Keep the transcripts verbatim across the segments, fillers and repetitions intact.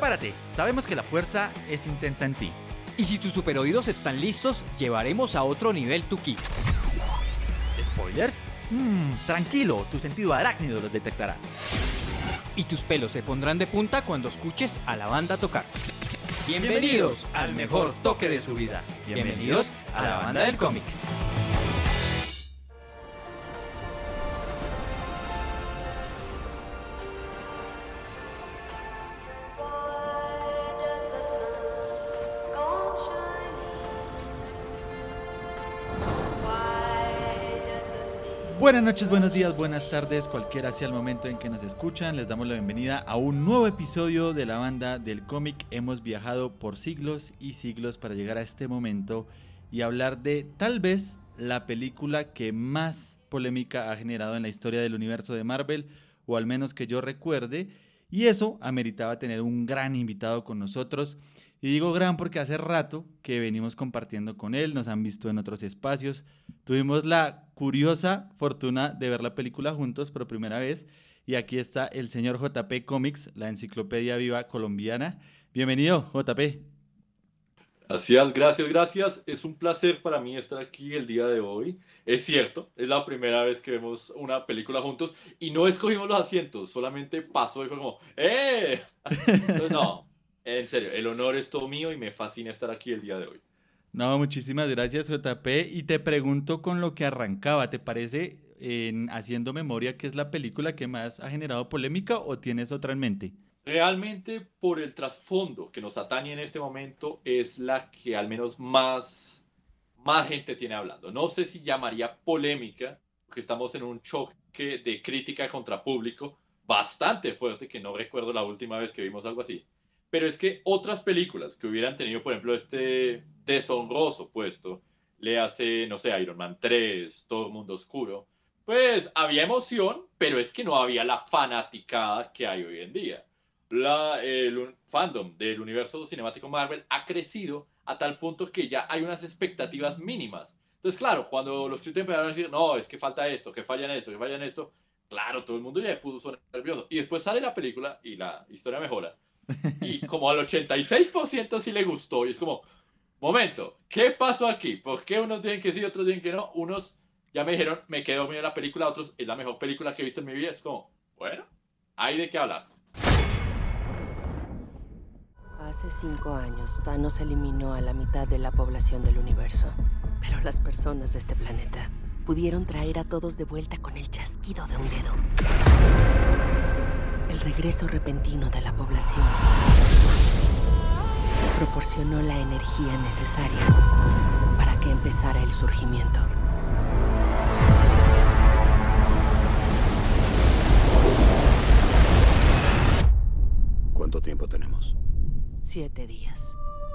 Prepárate, sabemos que la fuerza es intensa en ti. Y si tus superoídos están listos, llevaremos a otro nivel tu ki. ¿Spoilers? Mmm, tranquilo, tu sentido arácnido los detectará. Y tus pelos se pondrán de punta cuando escuches a la banda tocar. Bienvenidos al mejor toque de su vida. Bienvenidos a la banda del cómic. Buenas noches, buenos días, buenas tardes, cualquiera sea el momento en que nos escuchan. Les damos la bienvenida a un nuevo episodio de la banda del cómic. Hemos viajado por siglos y siglos para llegar a este momento y hablar de tal vez la película que más polémica ha generado en la historia del universo de Marvel, o al menos que yo recuerde, y eso ameritaba tener un gran invitado con nosotros. Y digo gran porque hace rato que venimos compartiendo con él, nos han visto en otros espacios. Tuvimos la curiosa fortuna de ver la película juntos por primera vez. Y aquí está el señor J P Comics, la enciclopedia viva colombiana. Bienvenido, J P. Gracias, gracias, gracias. Es un placer para mí estar aquí el día de hoy. Es cierto, es la primera vez que vemos una película juntos y no escogimos los asientos, solamente pasó y fue como ¡eh! Entonces, no. En serio, el honor es todo mío y me fascina estar aquí el día de hoy. No, muchísimas gracias, J P. Y te pregunto con lo que arrancaba, ¿te parece, en haciendo memoria, que es la película que más ha generado polémica o tienes otra en mente? Realmente, por el trasfondo que nos atañe en este momento, es la que al menos más, más gente tiene hablando. No sé si llamaría polémica, porque estamos en un choque de crítica contra público bastante fuerte, que no recuerdo la última vez que vimos algo así. Pero es que otras películas que hubieran tenido, por ejemplo, este deshonroso puesto, le hace, no sé, Iron Man tres, Todo Mundo Oscuro, pues había emoción, pero es que no había la fanaticada que hay hoy en día. La, el fandom del universo cinemático Marvel ha crecido a tal punto que ya hay unas expectativas mínimas. Entonces, claro, cuando los críticos empezaron a decir, no, es que falta esto, que fallan esto, que fallan esto, claro, todo el mundo ya puso nervioso. Y después sale la película y la historia mejora. Y como al ochenta y seis por ciento sí le gustó. Y es como, momento, ¿qué pasó aquí? ¿Por qué unos dicen que sí, otros dicen que no? Unos ya me dijeron, me quedé dormido en la película, otros, es la mejor película que he visto en mi vida. Es como, bueno, hay de qué hablar. Hace cinco años, Thanos eliminó a la mitad de la población del universo. Pero las personas de este planeta pudieron traer a todos de vuelta con el chasquido de un dedo. El regreso repentino de la población proporcionó la energía necesaria para que empezara el surgimiento. ¿Cuánto tiempo tenemos? Siete días.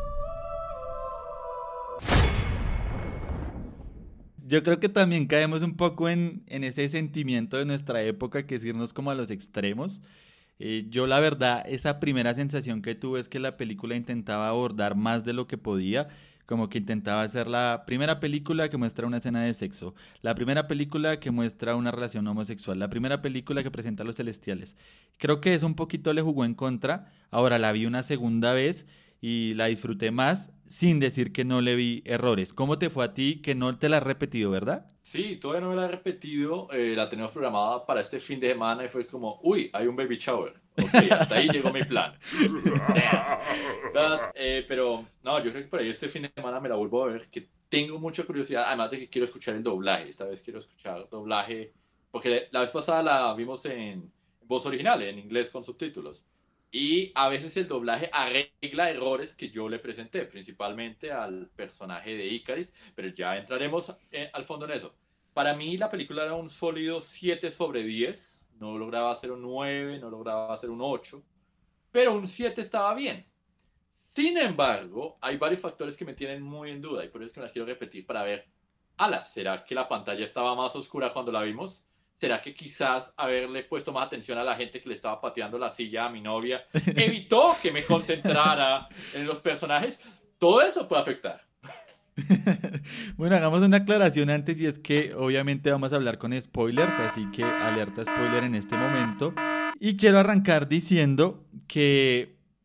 Yo creo que también caemos un poco en, en ese sentimiento de nuestra época, que es irnos como a los extremos. Eh, yo la verdad, esa primera sensación que tuve es que la película intentaba abordar más de lo que podía, como que intentaba ser la primera película que muestra una escena de sexo, la primera película que muestra una relación homosexual, la primera película que presenta a los celestiales. Creo que eso un poquito le jugó en contra. Ahora la vi una segunda vez y la disfruté más, sin decir que no le vi errores. ¿Cómo te fue a ti, que no te la has repetido, verdad? Sí, todavía no me la he repetido, eh, la tenemos programada para este fin de semana y fue como, uy, hay un baby shower. Ok, hasta ahí llegó mi plan. But, eh, pero, no, yo creo que por ahí este fin de semana me la vuelvo a ver, que tengo mucha curiosidad, además de que quiero escuchar el doblaje. Esta vez quiero escuchar doblaje, porque la vez pasada la vimos en voz original, en inglés con subtítulos. Y a veces el doblaje arregla errores que yo le presenté, principalmente al personaje de Ikaris, pero ya entraremos eh, al fondo en eso. Para mí la película era un sólido siete sobre diez, no lograba hacer un nueve, no lograba hacer un ocho, pero un siete estaba bien. Sin embargo, hay varios factores que me tienen muy en duda y por eso es que me la quiero repetir para ver, ala, ¿será que la pantalla estaba más oscura cuando la vimos? ¿Será que quizás haberle puesto más atención a la gente que le estaba pateando la silla a mi novia evitó que me concentrara en los personajes? Todo eso puede afectar. Bueno, hagamos una aclaración antes, y es que obviamente vamos a hablar con spoilers, así que alerta spoiler en este momento. Y quiero arrancar diciendo que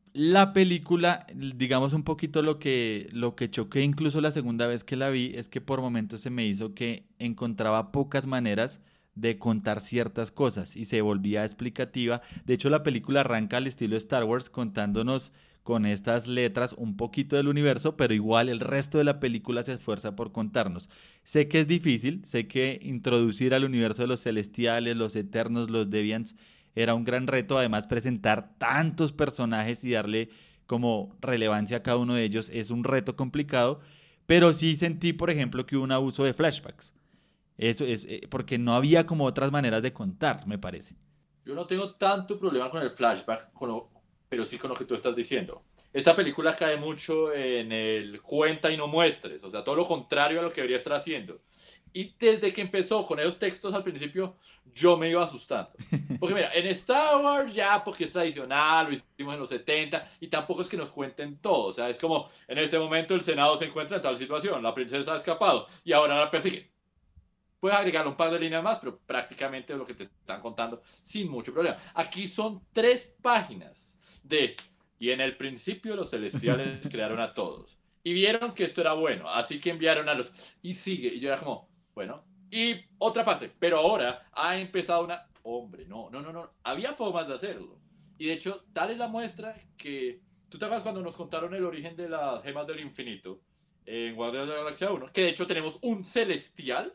La película, digamos un poquito lo que, lo que choqué incluso la segunda vez que la vi, es que por momentos se me hizo que encontraba pocas maneras de contar ciertas cosas y se volvía explicativa. De hecho, la película arranca al estilo Star Wars contándonos con estas letras un poquito del universo, pero igual el resto de la película se esfuerza por contarnos. Sé que es difícil, sé que introducir al universo de los celestiales, los eternos, los deviants era un gran reto, además presentar tantos personajes y darle como relevancia a cada uno de ellos es un reto complicado, pero sí sentí, por ejemplo, que hubo un abuso de flashbacks. Eso es eh, porque no había como otras maneras de contar, me parece. Yo no tengo tanto problema con el flashback, con lo, pero sí con lo que tú estás diciendo. Esta película cae mucho en el cuenta y no muestres, o sea, todo lo contrario a lo que debería estar haciendo. Y desde que empezó con esos textos al principio, yo me iba asustando. Porque mira, en Star Wars ya, porque es tradicional, lo hicimos en los setenta, y tampoco es que nos cuenten todo. O sea, es como, en este momento el Senado se encuentra en tal situación, la princesa ha escapado, y ahora la persiguen. Puedes agregarle un par de líneas más, pero prácticamente es lo que te están contando sin mucho problema. Aquí son tres páginas de, y en el principio los celestiales crearon a todos. Y vieron que esto era bueno, así que enviaron a los... Y sigue, y yo era como... Bueno, y otra parte, pero ahora ha empezado una... Hombre, no, no, no, no, había formas de hacerlo. Y de hecho, tal es la muestra que... ¿Tú te acuerdas cuando nos contaron el origen de las gemas del infinito en Guardianes de la Galaxia uno? Que de hecho tenemos un celestial.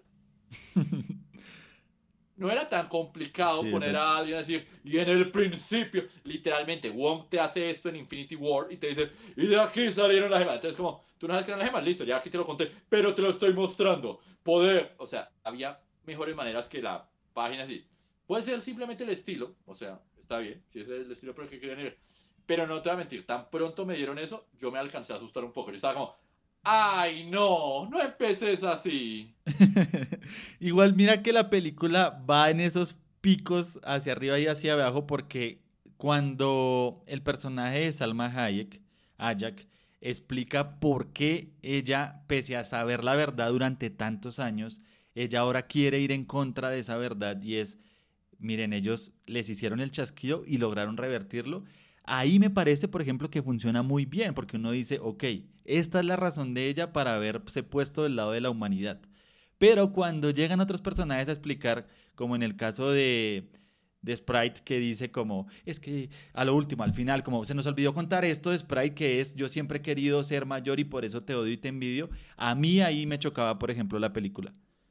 No era tan complicado sí, poner exacto. a alguien a decir, y en el principio, literalmente, Wong te hace esto en Infinity War y te dice, y de aquí salieron las gemas. Entonces, como, tú no sabes que eran las gemas, listo, ya aquí te lo conté, pero te lo estoy mostrando. Poder, o sea, había mejores maneras que la página así. Puede ser simplemente el estilo, o sea, está bien, si ese es el estilo por el que querían ir. Pero no te voy a mentir, tan pronto me dieron eso, yo me alcancé a asustar un poco. Yo estaba como, ¡ay, no! No empeces así. Igual mira que la película va en esos picos hacia arriba y hacia abajo porque cuando el personaje de Salma Hayek, Hayek, explica por qué ella, pese a saber la verdad durante tantos años, ella ahora quiere ir en contra de esa verdad y es, miren, ellos les hicieron el chasquido y lograron revertirlo. Ahí me parece, por ejemplo, que funciona muy bien, porque uno dice, ok, esta es la razón de ella para haberse puesto del lado de la humanidad. Pero cuando llegan otros personajes a explicar, como en el caso de, de Sprite, que dice como, es que a lo último, al final, como se nos olvidó contar esto de Sprite, que es, yo siempre he querido ser mayor y por eso te odio y te envidio, a mí ahí me chocaba, por ejemplo, la película.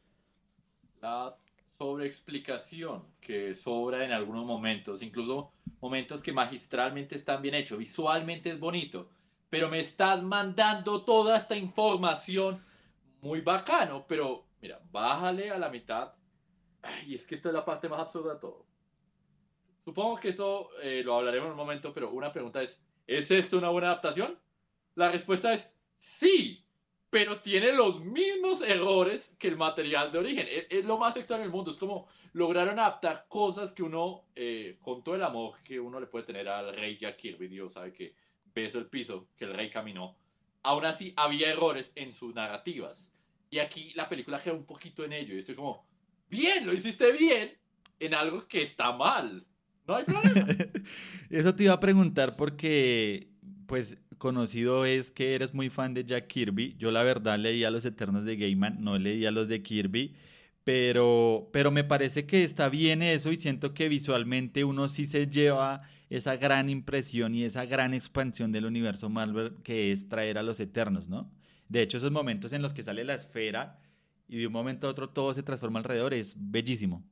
La sobreexplicación que sobra en algunos momentos, incluso momentos que magistralmente están bien hechos, visualmente es bonito, pero me estás mandando toda esta información muy bacano, pero mira, bájale a la mitad. Y es que esta es la parte más absurda de todo. Supongo que esto eh, lo hablaremos en un momento, pero una pregunta es, ¿es esto una buena adaptación? La respuesta es sí, pero tiene los mismos errores que el material de origen. Es, es lo más extraño del mundo. Es como lograron adaptar cosas que uno, eh, con todo el amor que uno le puede tener al rey Jack Kirby, Dios sabe que besó el piso, que el rey caminó. Aún así, había errores en sus narrativas. Y aquí la película queda un poquito en ello. Y estoy como, bien, lo hiciste bien en algo que está mal. No hay problema. Eso te iba a preguntar porque, pues, conocido es que eres muy fan de Jack Kirby. Yo la verdad leía Los Eternos de Gaiman, no leía los de Kirby, pero, pero me parece que está bien eso y siento que visualmente uno sí se lleva esa gran impresión y esa gran expansión del universo Marvel que es traer a los Eternos, ¿no? De hecho, esos momentos en los que sale la esfera y de un momento a otro todo se transforma alrededor es bellísimo.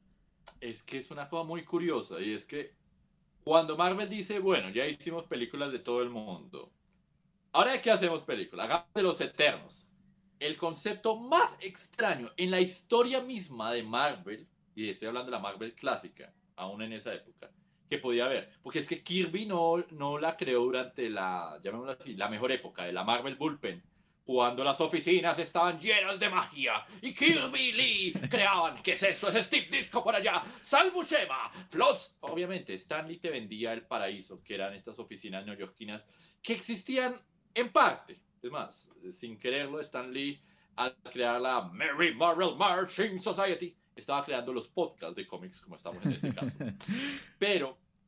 Es que es una cosa muy curiosa y es que cuando Marvel dice, bueno, ya hicimos películas de todo el mundo, ¿ahora de qué hacemos películas? Hagamos de los Eternos. El concepto más extraño en la historia misma de Marvel, y estoy hablando de la Marvel clásica, aún en esa época, que podía haber, porque es que Kirby no, no la creó durante la, llamémoslo así, la mejor época de la Marvel Bullpen, cuando las oficinas estaban llenas de magia y Kirby y Lee creaban, ¿qué es eso? Es Steve Ditko por allá, Sal Buscema, Flots. Obviamente, Stan Lee te vendía el paraíso, que eran estas oficinas neoyorquinas que existían en parte. Es más, sin quererlo, Stan Lee, al crear la Mary Marvel Marching Society, estaba creando los podcasts de cómics, como estamos en este caso. Pero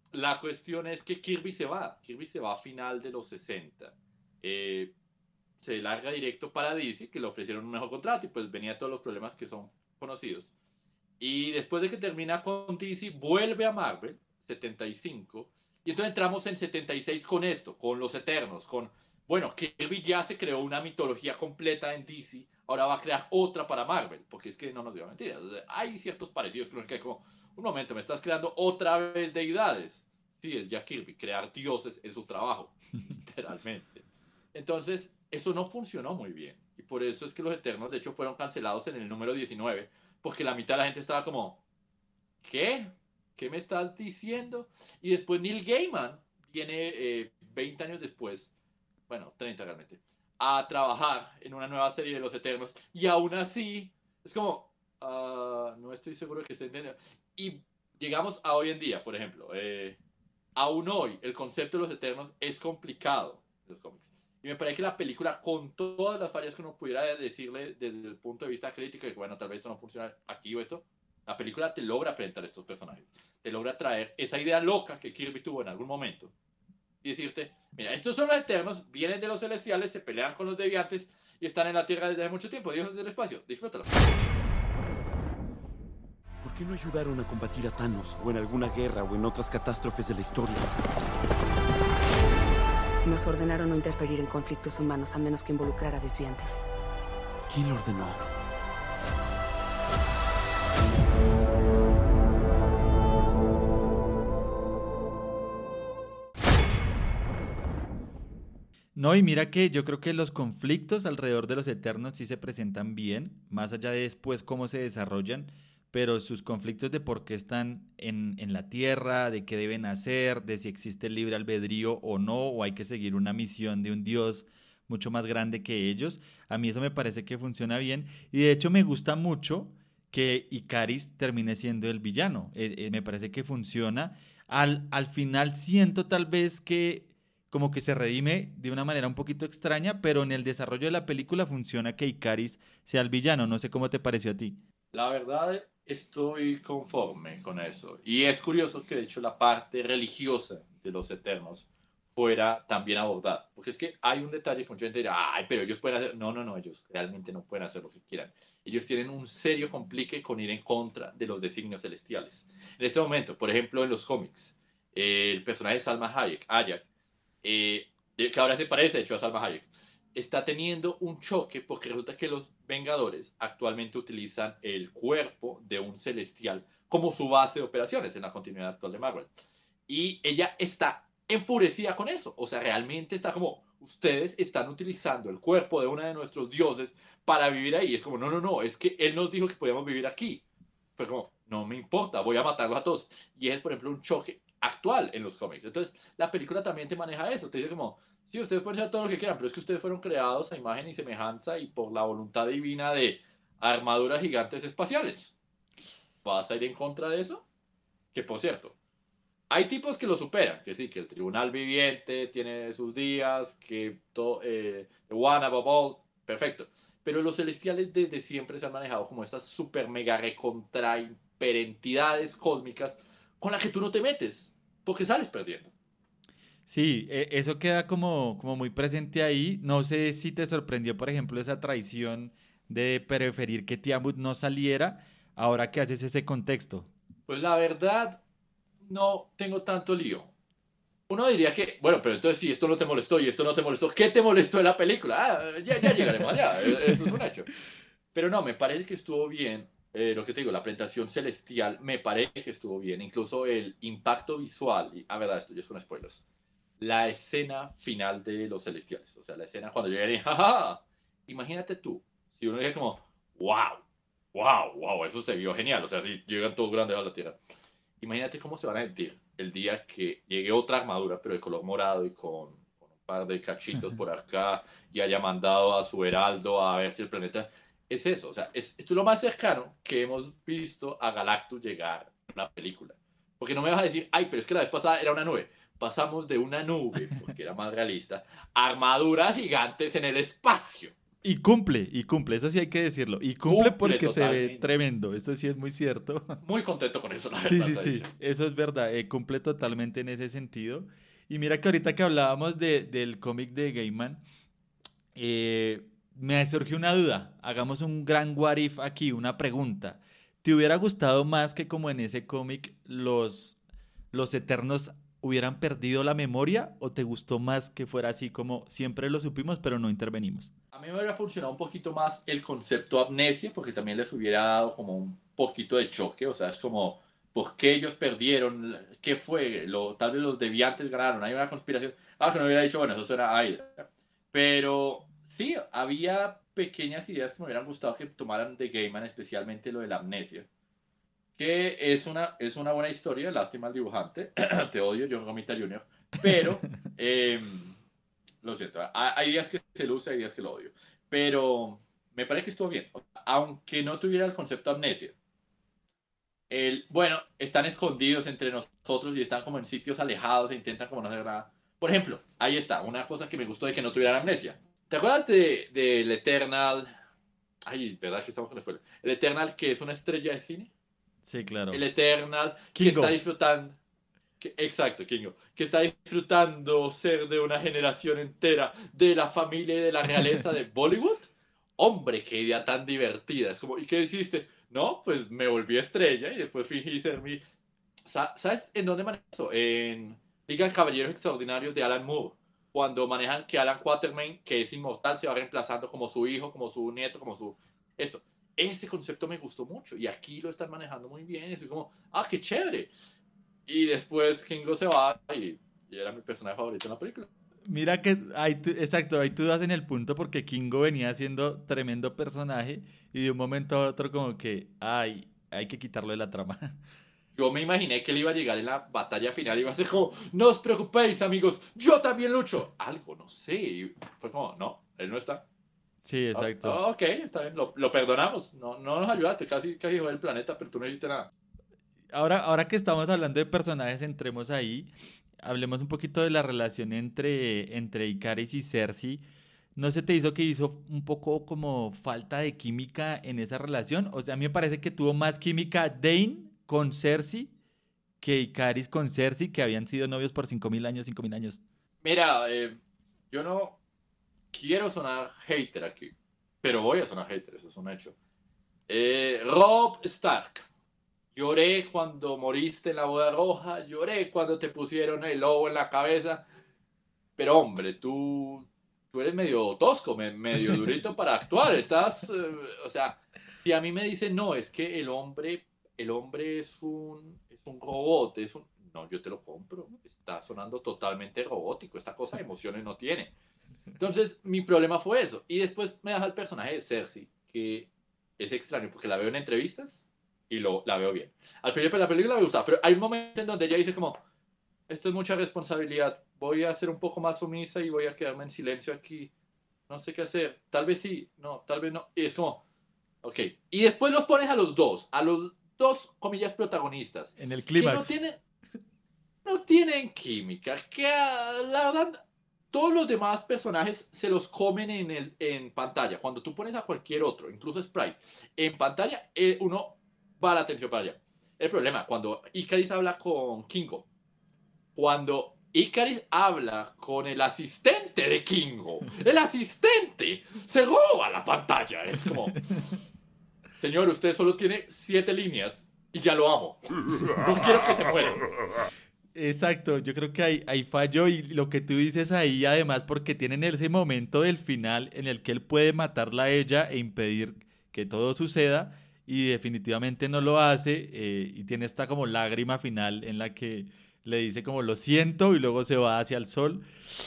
la cuestión es que Kirby se va. Kirby se va a final de los sesenta. Eh, se larga directo para D C, que le ofrecieron un mejor contrato y pues venía todos los problemas que son conocidos. Y después de que termina con D C, vuelve a Marvel, setenta y cinco. Y entonces entramos en setenta y seis con esto, con los Eternos, con... Bueno, Kirby ya se creó una mitología completa en D C, ahora va a crear otra para Marvel, porque es que no nos digo mentiras. Hay ciertos parecidos, creo que hay como, un momento, me estás creando otra vez deidades. Sí, es Jack Kirby, crear dioses es su trabajo, literalmente. Entonces, eso no funcionó muy bien. Y por eso es que los Eternos, de hecho, fueron cancelados en el número diecinueve, porque la mitad de la gente estaba como, ¿qué? ¿Qué me estás diciendo? Y después Neil Gaiman viene eh, veinte años después, bueno, treinta realmente, a trabajar en una nueva serie de los Eternos. Y aún así, es como, uh, no estoy seguro de que esté entendiendo. Y llegamos a hoy en día, por ejemplo. Eh, aún hoy, el concepto de los Eternos es complicado en los cómics. Y me parece que la película, con todas las fallas que uno pudiera decirle desde el punto de vista crítico, de que bueno, tal vez esto no funciona aquí o esto, la película te logra presentar estos personajes. Te logra traer esa idea loca que Kirby tuvo en algún momento. Y decirte, mira, estos son los Eternos, vienen de los Celestiales, se pelean con los Deviantes y están en la Tierra desde hace mucho tiempo, dioses del espacio. Disfrútalo. ¿Por qué no ayudaron a combatir a Thanos, o en alguna guerra, o en otras catástrofes de la historia? Nos ordenaron no interferir en conflictos humanos a menos que involucrara a desviantes. ¿Quién lo ordenó? No, y mira que yo creo que los conflictos alrededor de los Eternos sí se presentan bien, más allá de después cómo se desarrollan, pero sus conflictos de por qué están en, en la Tierra, de qué deben hacer, de si existe el libre albedrío o no, o hay que seguir una misión de un dios mucho más grande que ellos, a mí eso me parece que funciona bien, y de hecho me gusta mucho que Ikaris termine siendo el villano, eh, eh, me parece que funciona. Al, al final siento tal vez que como que se redime de una manera un poquito extraña, pero en el desarrollo de la película funciona que Ikaris sea el villano. No sé cómo te pareció a ti. La verdad, estoy conforme con eso. Y es curioso que, de hecho, la parte religiosa de los Eternos fuera también abordada. Porque es que hay un detalle que mucha gente dirá, ay, pero ellos pueden hacer... No, no, no, ellos realmente no pueden hacer lo que quieran. Ellos tienen un serio complique con ir en contra de los designios celestiales. En este momento, por ejemplo, en los cómics, eh, el personaje de Salma Hayek, Hayek Eh, que ahora se parece de hecho a Salma Hayek, está teniendo un choque porque resulta que los Vengadores actualmente utilizan el cuerpo de un celestial como su base de operaciones en la continuidad actual de Marvel, y ella está enfurecida con eso. O sea, realmente está como, ustedes están utilizando el cuerpo de uno de nuestros dioses para vivir ahí. Y es como, no, no, no, es que él nos dijo que podíamos vivir aquí. Pero como, no me importa, voy a matarlos a todos. Y es, por ejemplo, un choque actual en los cómics. Entonces, la película también te maneja eso. Te dice como, sí, ustedes pueden hacer todo lo que quieran, pero es que ustedes fueron creados a imagen y semejanza y por la voluntad divina de armaduras gigantes espaciales. ¿Vas a ir en contra de eso? Que, por cierto, hay tipos que lo superan, que sí, que el tribunal viviente tiene sus días, que todo, eh, the one above all, perfecto. Pero los celestiales desde siempre se han manejado como estas super mega recontra hiperentidades cósmicas con las que tú no te metes, porque sales perdiendo. Sí, eso queda como, como muy presente ahí. No sé si te sorprendió, por ejemplo, esa traición de preferir que Tiamut no saliera, ahora que haces ese contexto. Pues la verdad, no tengo tanto lío. Uno diría que, bueno, pero entonces si esto no te molestó y esto no te molestó, ¿qué te molestó en la película? Ah, ya, ya llegaremos allá, eso es un hecho. Pero no, me parece que estuvo bien. Eh, lo que te digo, la presentación celestial me parece que estuvo bien. Incluso el impacto visual, y a verdad, esto ya es un spoiler. La escena final de los celestiales, o sea, la escena cuando llegan y ¡jaja! Imagínate tú, si uno dice como, wow, wow, wow, eso se vio genial, o sea, si llegan todos grandes a la Tierra. Imagínate cómo se van a sentir el día que llegue otra armadura, pero de color morado y con, con un par de cachitos por acá, y haya mandado a su heraldo a ver si el planeta... Es eso, o sea, es, esto es lo más cercano que hemos visto a Galactus llegar en una película. Porque no me vas a decir, ay, pero es que la vez pasada era una nube. Pasamos de una nube, porque era más realista, a armaduras gigantes en el espacio. Y cumple, y cumple, eso sí hay que decirlo. Y cumple, Cumple porque se ve totalmente. tremendo, esto sí es muy cierto. Muy contento con eso, la Sí, verdad. sí, se ha sí, dicho. eso es verdad, eh, cumple totalmente en ese sentido. Y mira que ahorita que hablábamos de, del cómic de Gaiman, eh, me surgió una duda. Hagamos un gran what if aquí, una pregunta. ¿Te hubiera gustado más que como en ese cómic los, los Eternos hubieran perdido la memoria o te gustó más que fuera así como siempre lo supimos pero no intervenimos? A mí me hubiera funcionado un poquito más el concepto amnesia, porque también les hubiera dado como un poquito de choque, o sea, es como, ¿por qué ellos perdieron? ¿Qué fue? Lo, tal vez los deviantes ganaron, hay una conspiración. Ah, que no hubiera dicho, bueno, eso suena Hydra. Pero sí, había pequeñas ideas que me hubieran gustado que tomaran de Gaiman, especialmente lo de la amnesia, que es una, es una buena historia, lástima al dibujante, te odio, John Romita junior, pero... Eh, lo siento, hay, hay días que se luce, hay días que lo odio. Pero me parece que estuvo bien. Aunque no tuviera el concepto de amnesia. El, bueno, están escondidos entre nosotros y están como en sitios alejados e intentan como no hacer nada. Por ejemplo, ahí está, una cosa que me gustó de que no tuvieran amnesia. ¿Te acuerdas del de, de Eternal? Ay, verdad que estamos con la escuela. El Eternal, que es una estrella de cine. Sí, claro. El Eternal, que Kingo. está disfrutando. Que, exacto, Kingo. Que está disfrutando ser de una generación entera de la familia y de la realeza de Bollywood. Hombre, qué idea tan divertida. Es como, ¿y qué hiciste? No, pues me volví estrella y después fingí ser mi... Sa- ¿Sabes en dónde manejan eso? En Liga de Caballeros Extraordinarios de Alan Moore. Cuando manejan que Alan Quatermain, que es inmortal, se va reemplazando como su hijo, como su nieto, como su... Esto. Ese concepto me gustó mucho y aquí lo están manejando muy bien. Y estoy como, ah, qué chévere. Y después Kingo se va y, y era mi personaje favorito en la película. Mira que, ahí tú- exacto, ahí tú das en el punto porque Kingo venía siendo tremendo personaje y de un momento a otro como que, ay, hay que quitarlo de la trama. Yo me imaginé que él iba a llegar en la batalla final y iba a ser como, no os preocupéis amigos, yo también lucho. Algo, no sé. Y fue como, no, él no está. Sí, Oh, exacto. oh, ok, está bien, lo, lo perdonamos. No, no nos ayudaste, casi, casi jodí el planeta, pero tú no hiciste nada. Ahora, ahora que estamos hablando de personajes, entremos ahí. Hablemos un poquito de la relación entre, entre Ikaris y Cersei. ¿No se te hizo que hizo un poco como falta de química en esa relación? O sea, a mí me parece que tuvo más química Dane con Cersei que Ikaris con Cersei, que habían sido novios por cinco mil años, cinco mil años. Mira, eh, yo no quiero sonar hater aquí, pero voy a sonar hater, eso es un hecho. Eh, Robb Stark. Lloré cuando moriste en la boda roja, lloré cuando te pusieron el lobo en la cabeza, pero hombre, tú, tú eres medio tosco, me- medio durito para actuar, estás, eh, o sea, si a mí me dicen, no, es que el hombre, el hombre es un, es un robot, es un, no, yo te lo compro, está sonando totalmente robótico, esta cosa de emociones no tiene. Entonces, mi problema fue eso, y después me deja el personaje de Cersei, que es extraño, porque la veo en entrevistas, y lo, la veo bien. Al principio de la película me gusta, pero hay un momento en donde ella dice como, esto es mucha responsabilidad, voy a ser un poco más sumisa y voy a quedarme en silencio aquí, no sé qué hacer, tal vez sí, no, tal vez no, y es como, ok, y después los pones a los dos, a los dos, comillas, protagonistas, En el que no clímax. tienen, no tienen química, que ah, la verdad, todos los demás personajes se los comen en, el, en pantalla, cuando tú pones a cualquier otro, incluso Sprite, en pantalla, eh, uno va la atención para allá. El problema, cuando Ikaris habla con Kingo, cuando Ikaris habla con el asistente de Kingo, el asistente se roba la pantalla. Es como, señor, usted solo tiene siete líneas y ya lo amo. No quiero que se muera. Exacto, yo creo que hay, hay fallo y lo que tú dices ahí además porque tienen ese momento del final en el que él puede matarla a ella e impedir que todo suceda y definitivamente no lo hace eh, y tiene esta como lágrima final en la que le dice como lo siento y luego se va hacia el sol.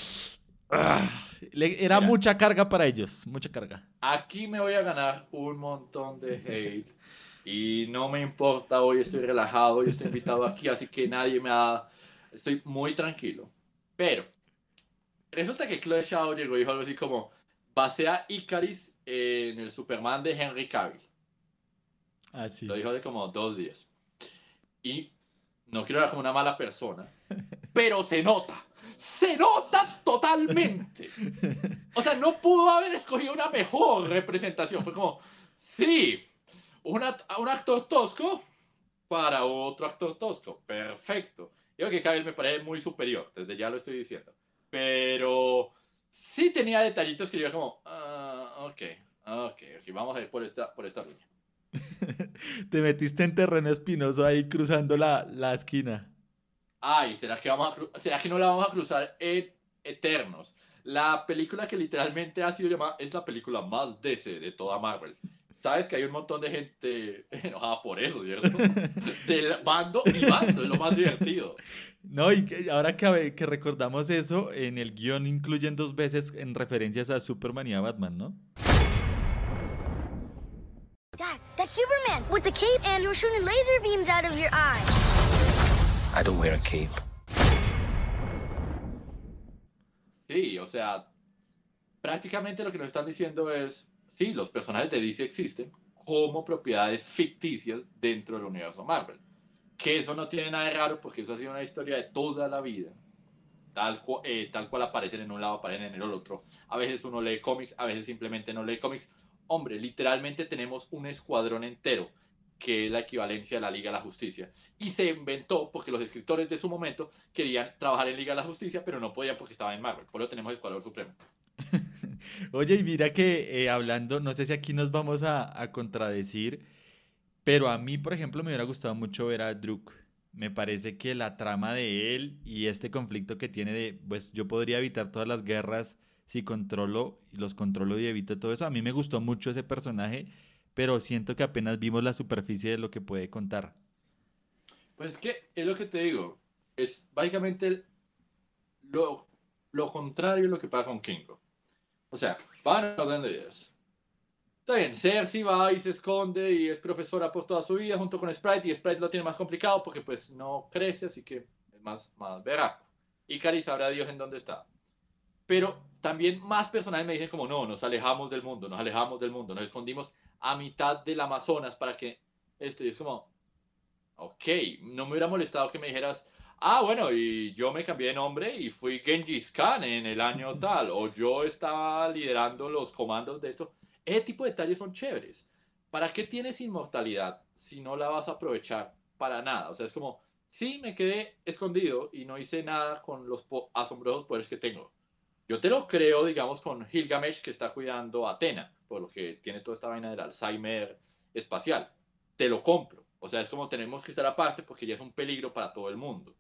Ah, le- era Mira, mucha carga para ellos, mucha carga. aquí me voy a ganar un montón de hate y no me importa, hoy estoy relajado, hoy estoy invitado aquí, así que nadie me ha... Estoy muy tranquilo. Pero resulta que Chloe Zhao llegó y dijo algo así como, basé a Icaris en el Superman de Henry Cavill. Ah, Lo sí. dijo hace como dos días. Y no quiero ver como una mala persona, pero se nota. Se nota totalmente. O sea, no pudo haber escogido una mejor representación. Fue como, sí, una, un actor tosco para otro actor tosco. Perfecto. Yo que Cavill me parece muy superior, desde ya lo estoy diciendo. Pero sí tenía detallitos que yo como, uh, ok, ok, ok, vamos a ir por esta, por esta línea. Te metiste en terreno espinoso ahí cruzando la, la esquina. Ay, ¿será que, vamos a cru- ¿será que no la vamos a cruzar en Eternos? La película que literalmente ha sido llamada es la película más D C de toda Marvel. Sabes que hay un montón de gente enojada por eso, ¿cierto? Del bando y bando, es lo más divertido. No, y que- ahora que, que recordamos eso, en el guión incluyen dos veces en referencias a Superman y a Batman, ¿no? Dad, that's Superman with the cape and you're shooting laser beams out of your eyes. I don't wear a cape. Sí, o sea, prácticamente lo que nos están diciendo es, sí, los personajes de D C existen como propiedades ficticias dentro del universo Marvel. Que eso no tiene nada de raro porque eso ha sido una historia de toda la vida. Tal, cu eh, tal cual aparecen en un lado, aparecen en el otro. A veces uno lee cómics, a veces simplemente no lee cómics. Hombre, literalmente tenemos un escuadrón entero que es la equivalencia de la Liga de la Justicia. Y se inventó porque los escritores de su momento querían trabajar en Liga de la Justicia, pero no podían porque estaban en Marvel. Por eso tenemos Escuadrón Supremo. Oye, y mira que eh, hablando, no sé si aquí nos vamos a, a contradecir, pero a mí, por ejemplo, me hubiera gustado mucho ver a Druk. Me parece que la trama de él y este conflicto que tiene de, pues yo podría evitar todas las guerras si controlo, y los controlo y evito todo eso. A mí me gustó mucho ese personaje, pero siento que apenas vimos la superficie de lo que puede contar. Pues es que es lo que te digo. Es básicamente el- lo, lo contrario de lo que pasa con Kingo. O sea, van a orden de ideas. Está bien, Cersei va y se esconde y es profesora por toda su vida junto con Sprite, y Sprite lo tiene más complicado porque pues no crece, así que es más, más berraco. Y Cari sabrá Dios en dónde está. Pero también más personajes me dicen como, no, nos alejamos del mundo, nos alejamos del mundo, nos escondimos a mitad del Amazonas para que... Este, es como, ok, no me hubiera molestado que me dijeras, ah, bueno, y yo me cambié de nombre y fui Genghis Khan en el año tal, o yo estaba liderando los comandos de esto. Ese tipo de detalles son chéveres. ¿Para qué tienes inmortalidad si no la vas a aprovechar para nada? O sea, es como, sí, me quedé escondido y no hice nada con los po- asombrosos poderes que tengo. Yo te lo creo, digamos, con Gilgamesh, que está cuidando a Athena, por lo que tiene toda esta vaina del Alzheimer espacial. Te lo compro. O sea, es como tenemos que estar aparte porque ya es un peligro para todo el mundo.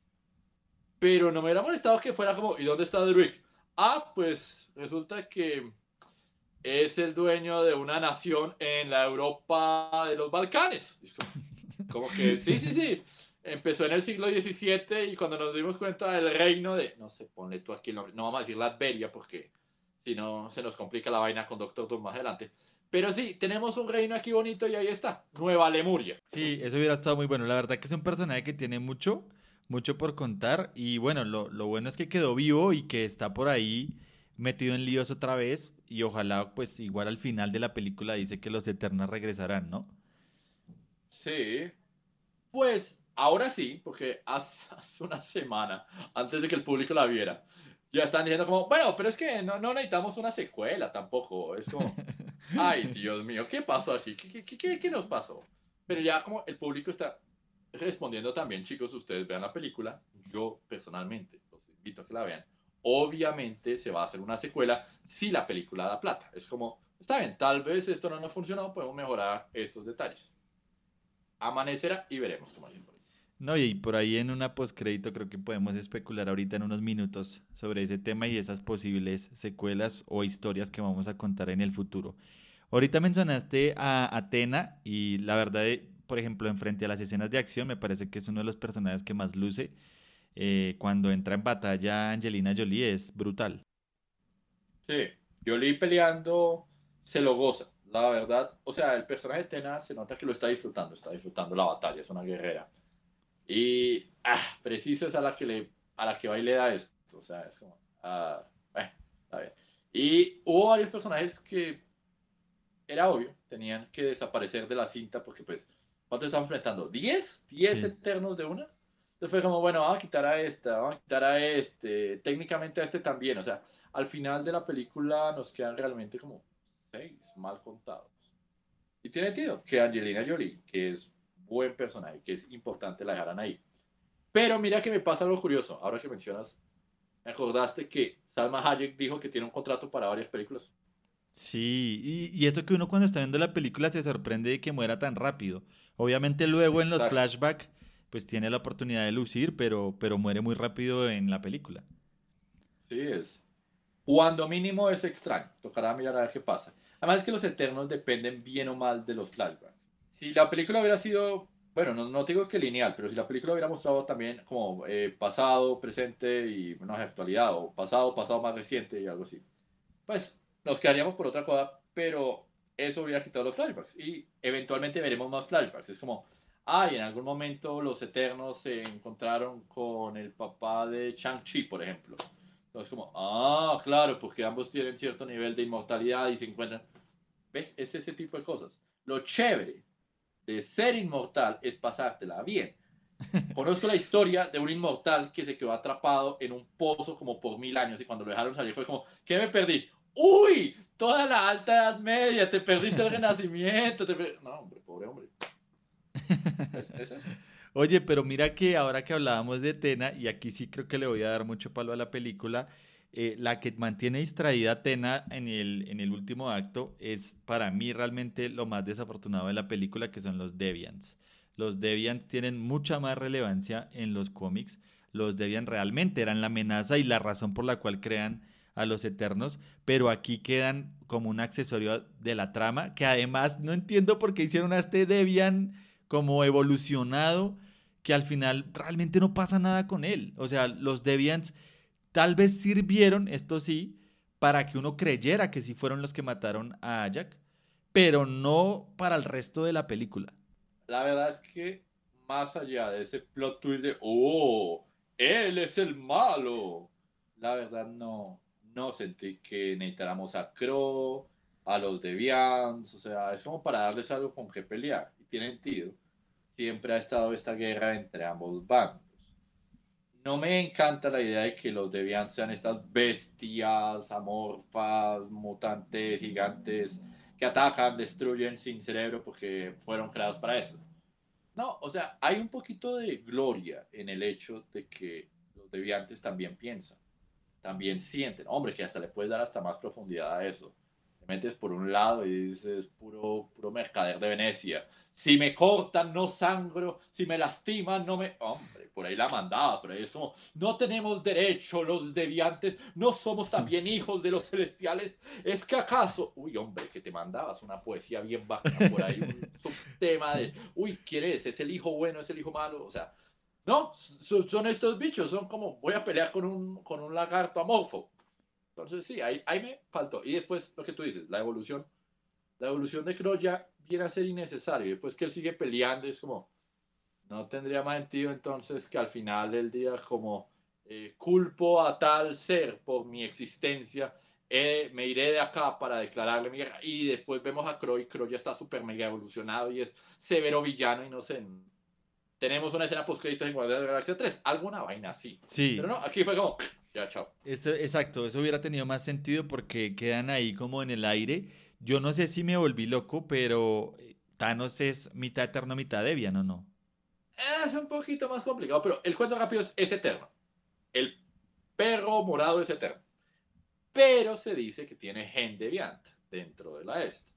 Pero no me hubiera molestado que fuera como, ¿y dónde está Druig? Ah, pues resulta que es el dueño de una nación en la Europa de los Balcanes. Es como, como que, sí, sí, sí. Empezó en el siglo diecisiete y cuando nos dimos cuenta del reino de... No sé, ponle tú aquí el nombre. No vamos a decir Latveria porque si no se nos complica la vaina con Doctor Doom más adelante. Pero sí, tenemos un reino aquí bonito y ahí está. Nueva Lemuria. Sí, eso hubiera estado muy bueno. La verdad que es un personaje que tiene mucho, mucho por contar. Y bueno, lo, lo bueno es que quedó vivo y que está por ahí metido en líos otra vez. Y ojalá, pues igual al final de la película dice que los Eternas regresarán, ¿no? Sí. Pues ahora sí, porque hace, hace una semana, antes de que el público la viera, ya están diciendo como, bueno, pero es que no, no necesitamos una secuela tampoco. Es como, ay, Dios mío, ¿qué pasó aquí? ¿Qué, qué, qué, qué nos pasó? Pero ya como el público está respondiendo también, chicos, ustedes vean la película, yo personalmente los invito a que la vean. Obviamente se va a hacer una secuela si la película da plata. Es como, está bien, tal vez esto no nos funcionó, podemos mejorar estos detalles. Amanecerá y veremos cómo hay. No, y por ahí en una postcrédito creo que podemos especular ahorita en unos minutos sobre ese tema y esas posibles secuelas o historias que vamos a contar en el futuro. Ahorita mencionaste a Athena y la verdad, eh, por ejemplo, en frente a las escenas de acción, me parece que es uno de los personajes que más luce. Eh, cuando entra en batalla Angelina Jolie es brutal. Sí, Jolie peleando se lo goza, la verdad. O sea, el personaje de Athena se nota que lo está disfrutando, está disfrutando la batalla, es una guerrera. Y ah, preciso es a la que le a la que va y le da esto. O sea, es como, ah, eh, está bien. Y hubo varios personajes que era obvio, tenían que desaparecer de la cinta porque pues, ¿cuánto estaban enfrentando? ¿diez? ¿diez Sí. eternos de una? Entonces fue como, bueno, vamos a quitar a esta, vamos a quitar a este, técnicamente a este también. O sea, al final de la película nos quedan realmente como seis mal contados. Y tiene sentido que Angelina Jolie, que es buen personaje, que es importante, la dejaran ahí. Pero mira que me pasa algo curioso. Ahora que mencionas, me acordaste que Salma Hayek dijo que tiene un contrato para varias películas. Sí, y, y eso que uno cuando está viendo la película se sorprende de que muera tan rápido. Obviamente luego en los Exacto. flashbacks pues tiene la oportunidad de lucir, pero, pero muere muy rápido en la película. Sí, es. Cuando mínimo es extraño. Tocará mirar a ver qué pasa. Además es que los Eternos dependen bien o mal de los flashbacks. Si la película hubiera sido, bueno, no, no digo que lineal, pero si la película hubiera mostrado también como eh, pasado, presente y no sé, actualidad, o pasado, pasado más reciente y algo así, pues nos quedaríamos por otra cosa, pero eso hubiera quitado los flashbacks y eventualmente veremos más flashbacks. Es como, ay, en algún momento los Eternos se encontraron con el papá de Shang-Chi, por ejemplo. Entonces, como, ah, claro, porque ambos tienen cierto nivel de inmortalidad y se encuentran. ¿Ves? Es ese tipo de cosas. Lo chévere de ser inmortal es pasártela bien. Conozco la historia de un inmortal que se quedó atrapado en un pozo como por mil años y cuando lo dejaron salir fue como, ¿qué me perdí? ¡Uy! Toda la alta edad media, te perdiste el renacimiento. Te per... No, hombre, pobre hombre. Es, es eso. Oye, pero mira que ahora que hablábamos de Tena, y aquí sí creo que le voy a dar mucho palo a la película, eh, la que mantiene distraída a Tena en el, en el último acto es para mí realmente lo más desafortunado de la película, que son los Deviants. Los Deviants tienen mucha más relevancia en los cómics. Los Deviants realmente eran la amenaza y la razón por la cual crean a los Eternos, pero aquí quedan como un accesorio de la trama, que además no entiendo por qué hicieron a este Deviant como evolucionado, que al final realmente no pasa nada con él. O sea, los Deviants tal vez sirvieron, esto sí, para que uno creyera que sí fueron los que mataron a Ajak, pero no para el resto de la película. La verdad es que más allá de ese plot twist de, oh, él es el malo, la verdad no, no sentí que necesitáramos a Crow, a los Deviants, o sea, es como para darles algo con que pelear, y tiene sentido. Siempre ha estado esta guerra entre ambos bandos. No me encanta la idea de que los Deviants sean estas bestias amorfas, mutantes, gigantes, que atacan, destruyen sin cerebro porque fueron creados para eso. No, o sea, hay un poquito de gloria en el hecho de que los deviantes también piensan, también sienten. Hombre, que hasta le puedes dar hasta más profundidad a eso. Te metes por un lado y dices, puro, puro mercader de Venecia. Si me cortan, no sangro. Si me lastiman, no me... Hombre, por ahí la mandaba. Por ahí es como, no tenemos derecho los deviantes. No somos también hijos de los celestiales. Es que acaso... Uy, hombre, que te mandabas una poesía bien bacana por ahí. Un, un tema de, uy, ¿quién es? ¿Es el hijo bueno? ¿Es el hijo malo? O sea, no, son, son estos bichos. Son como, voy a pelear con un, con un lagarto amorfo. Entonces sí, ahí, ahí me faltó. Y después lo que tú dices, la evolución. La evolución de Crow ya viene a ser innecesario. Después que él sigue peleando, es como, no tendría más sentido entonces que al final del día como eh, culpo a tal ser por mi existencia, eh, me iré de acá para declararle mi guerra. Y después vemos a Crow y Crow ya está súper mega evolucionado y es severo villano y no sé. Tenemos una escena post créditos en Guardianes de la Galaxia tres, alguna vaina así. Sí. Pero no, aquí fue como... Ya, chao. Eso, exacto, eso hubiera tenido más sentido porque quedan ahí como en el aire. Yo no sé si me volví loco, pero Thanos es mitad eterno, mitad Deviant, ¿o no? Es un poquito más complicado, pero el cuento rápido es, es eterno. El perro morado es eterno. Pero se dice que tiene gen Deviant dentro de la este.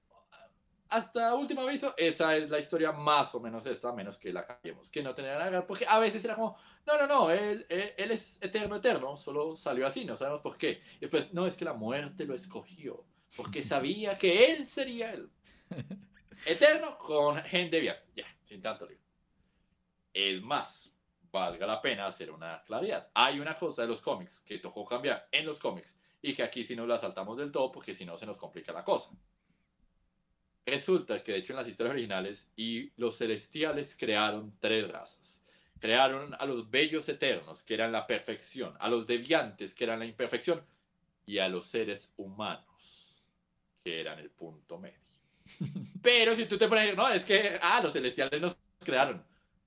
Hasta último aviso, esa es la historia más o menos esta, a menos que la cambiemos, que no tenía nada que ver, porque a veces era como, no, no, no, él, él, él es eterno, eterno, solo salió así, no sabemos por qué. Y después, no, es que la muerte lo escogió, porque sabía que él sería él. Eterno con gen Deviant, ya, sin tanto lío. Es más, valga la pena hacer una claridad. Hay una cosa de los cómics que tocó cambiar en los cómics, y que aquí sí nos la saltamos del todo, porque si no se nos complica la cosa. Resulta que de hecho en las historias originales y los celestiales crearon tres razas. Crearon a los bellos eternos, que eran la perfección, a los deviantes, que eran la imperfección, y a los seres humanos, que eran el punto medio. Pero si tú te pones, no, es que, ah, los celestiales nos crearon.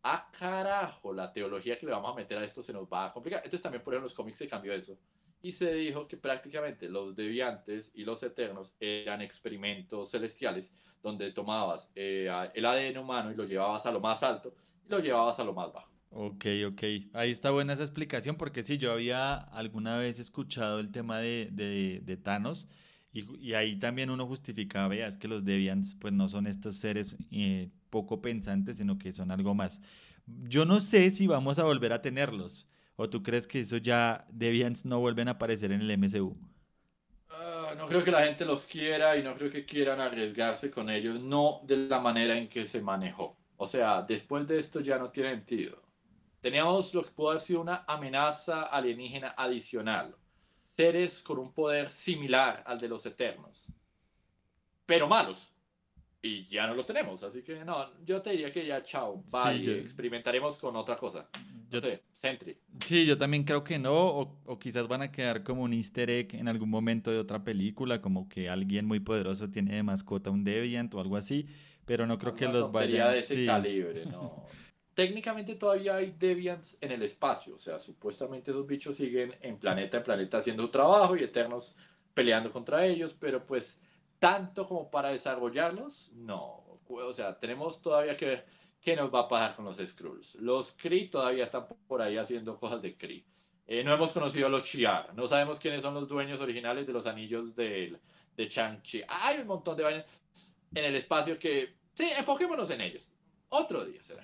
ah, carajo, la teología que le vamos a meter a esto se nos va a complicar. Entonces también por ejemplo en los cómics se cambió eso. Y se dijo que prácticamente los deviantes y los eternos eran experimentos celestiales donde tomabas eh, el A D N humano y lo llevabas a lo más alto y lo llevabas a lo más bajo. Ok, ok. Ahí está buena esa explicación porque sí, yo había alguna vez escuchado el tema de, de, de Thanos y, y ahí también uno justificaba, vea, es que los Deviants pues no son estos seres eh, poco pensantes, sino que son algo más. Yo no sé si vamos a volver a tenerlos o tú crees que eso ya Deviants no vuelven a aparecer en el M C U. Uh, no creo que la gente los quiera y no creo que quieran arriesgarse con ellos, no de la manera en que se manejó. O sea, después de esto ya no tiene sentido. Teníamos lo que pudo haber sido una amenaza alienígena adicional. Seres con un poder similar al de los Eternos. Pero malos. Y ya no los tenemos. Así que no, yo te diría que ya chao. Bye. Sí, yo- Experimentaremos con otra cosa. No Yo- sé, Sentry. Sí, yo también creo que no, o, o quizás van a quedar como un easter egg en algún momento de otra película, como que alguien muy poderoso tiene de mascota un Deviant o algo así, pero no creo que Una los tontería vayan... de ese sí. calibre, no. Técnicamente todavía hay Deviants en el espacio. O sea, supuestamente esos bichos siguen en planeta en planeta haciendo su trabajo y Eternos peleando contra ellos, pero pues tanto como para desarrollarlos, no. O sea, tenemos todavía que ver qué nos va a pasar con los Skrulls. Los Kree todavía están por ahí haciendo cosas de Kree. Eh, no hemos conocido a los Shi'ar. No sabemos quiénes son los dueños originales de los anillos de, de Shang-Chi. Hay un montón de vainas en el espacio que... Sí, enfoquémonos en ellos. Otro día será.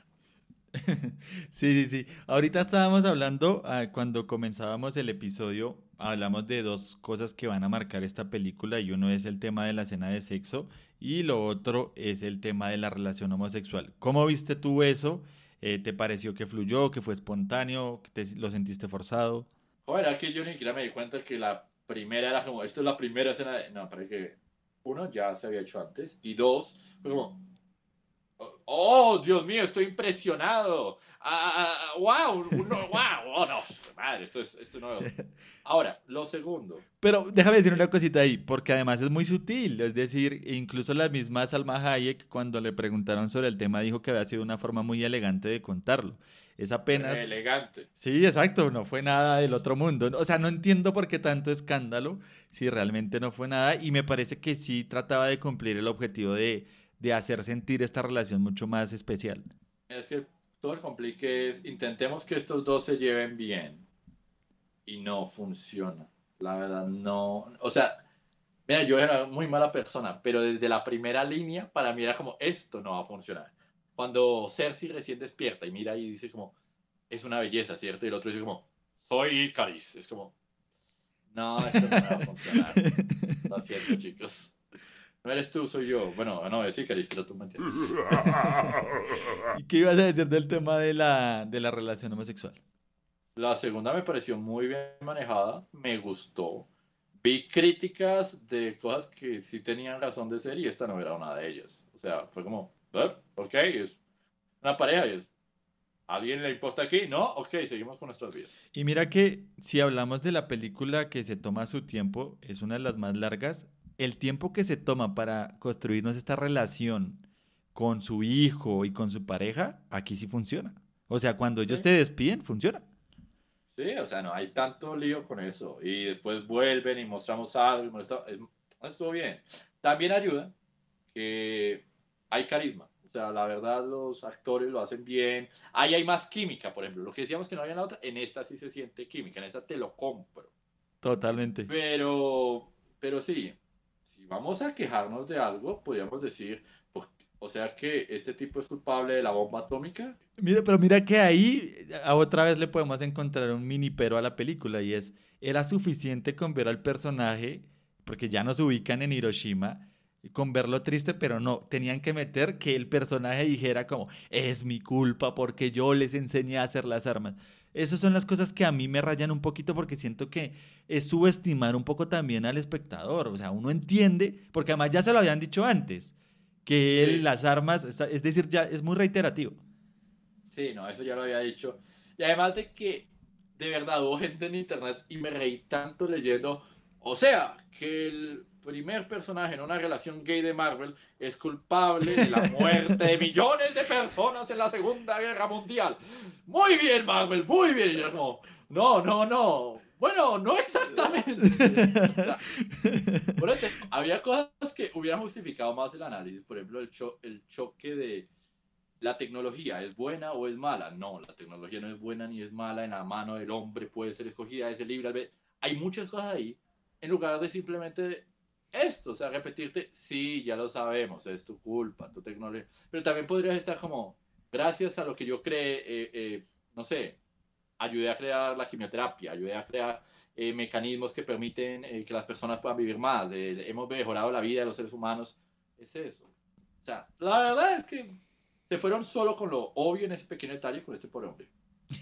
Sí, sí, sí. Ahorita estábamos hablando, ah, cuando comenzábamos el episodio, hablamos de dos cosas que van a marcar esta película y uno es el tema de la escena de sexo y lo otro es el tema de la relación homosexual. ¿Cómo viste tú eso? Eh, ¿te pareció que fluyó, que fue espontáneo, que te, lo sentiste forzado? Joder, aquí yo ni siquiera me di cuenta que la primera era como, esto es la primera escena de... No, parece que uno ya se había hecho antes y dos, fue como... Oh, Dios mío, estoy impresionado. Ah, wow, no, wow, oh no, madre, esto es, esto no. Ahora, lo segundo. Pero déjame decir una cosita ahí, porque además es muy sutil, es decir, incluso la misma Salma Hayek cuando le preguntaron sobre el tema dijo que había sido una forma muy elegante de contarlo. Es apenas... Elegante. Sí, exacto, no fue nada del otro mundo. O sea, no entiendo por qué tanto escándalo si realmente no fue nada y me parece que sí trataba de cumplir el objetivo de, de hacer sentir esta relación mucho más especial. Es que todo el complique es, intentemos que estos dos se lleven bien y no funciona. La verdad, no. O sea, mira, yo era muy mala persona, pero desde la primera línea para mí era como, esto no va a funcionar. Cuando Cersei recién despierta y mira y dice como, es una belleza, ¿cierto? Y el otro dice como, soy Icaris. Es como, no, esto no va a funcionar. Lo siento, chicos. No eres tú, soy yo. Bueno, no, es Icaris, pero tú me entiendes. ¿Y qué ibas a decir del tema de la, de la relación homosexual? La segunda me pareció muy bien manejada, me gustó. Vi críticas de cosas que sí tenían razón de ser y esta no era una de ellas. O sea, fue como, ¿eh? Ok, es una pareja y es, ¿a alguien le importa aquí? No, ok, seguimos con nuestras vidas. Y mira que si hablamos de la película que se toma su tiempo, es una de las más largas, el tiempo que se toma para construirnos esta relación con su hijo y con su pareja, aquí sí funciona. O sea, cuando ellos Sí. se despiden, funciona. Sí, o sea, no hay tanto lío con eso. Y después vuelven y mostramos algo. Y molesta- es- estuvo bien. También ayuda que hay carisma. O sea, la verdad, los actores lo hacen bien. Ahí hay más química, por ejemplo. Lo que decíamos que no había en la otra, en esta sí se siente química. En esta te lo compro. Totalmente. Pero, pero sí, si vamos a quejarnos de algo, podríamos decir, pues, o sea que este tipo es culpable de la bomba atómica. Mira, pero mira que ahí a otra vez le podemos encontrar un mini pero a la película y es, era suficiente con ver al personaje, porque ya nos ubican en Hiroshima, con verlo triste, pero no, tenían que meter que el personaje dijera como, es mi culpa porque yo les enseñé a hacer las armas. Esas son las cosas que a mí me rayan un poquito porque siento que es subestimar un poco también al espectador. O sea, uno entiende, porque además ya se lo habían dicho antes, que él, Sí. las armas, está- es decir, ya es muy reiterativo. Sí, no, eso ya lo había dicho. Y además de que, de verdad, hubo gente en internet y me reí tanto leyendo, O sea, que el primer personaje en una relación gay de Marvel es culpable de la muerte de millones de personas en la Segunda Guerra Mundial. Muy bien, Marvel, muy bien. Y yo como, no, no, no. Bueno, no exactamente. O sea, por eso, había cosas que hubieran justificado más el análisis. Por ejemplo, el, cho el choque de la tecnología, ¿es buena o es mala? No, la tecnología no es buena ni es mala. En la mano del hombre puede ser escogida, es el libre albedrío. Hay muchas cosas ahí. En lugar de simplemente esto, o sea, repetirte, sí, ya lo sabemos, es tu culpa, tu tecnología. Pero también podrías estar como, gracias a lo que yo creé, eh, eh, no sé, ayudé a crear la quimioterapia, ayudé a crear eh, mecanismos que permiten eh, que las personas puedan vivir más, eh, hemos mejorado la vida de los seres humanos. Es eso. O sea, la verdad es que se fueron solo con lo obvio en ese pequeño detalle con este pobre hombre.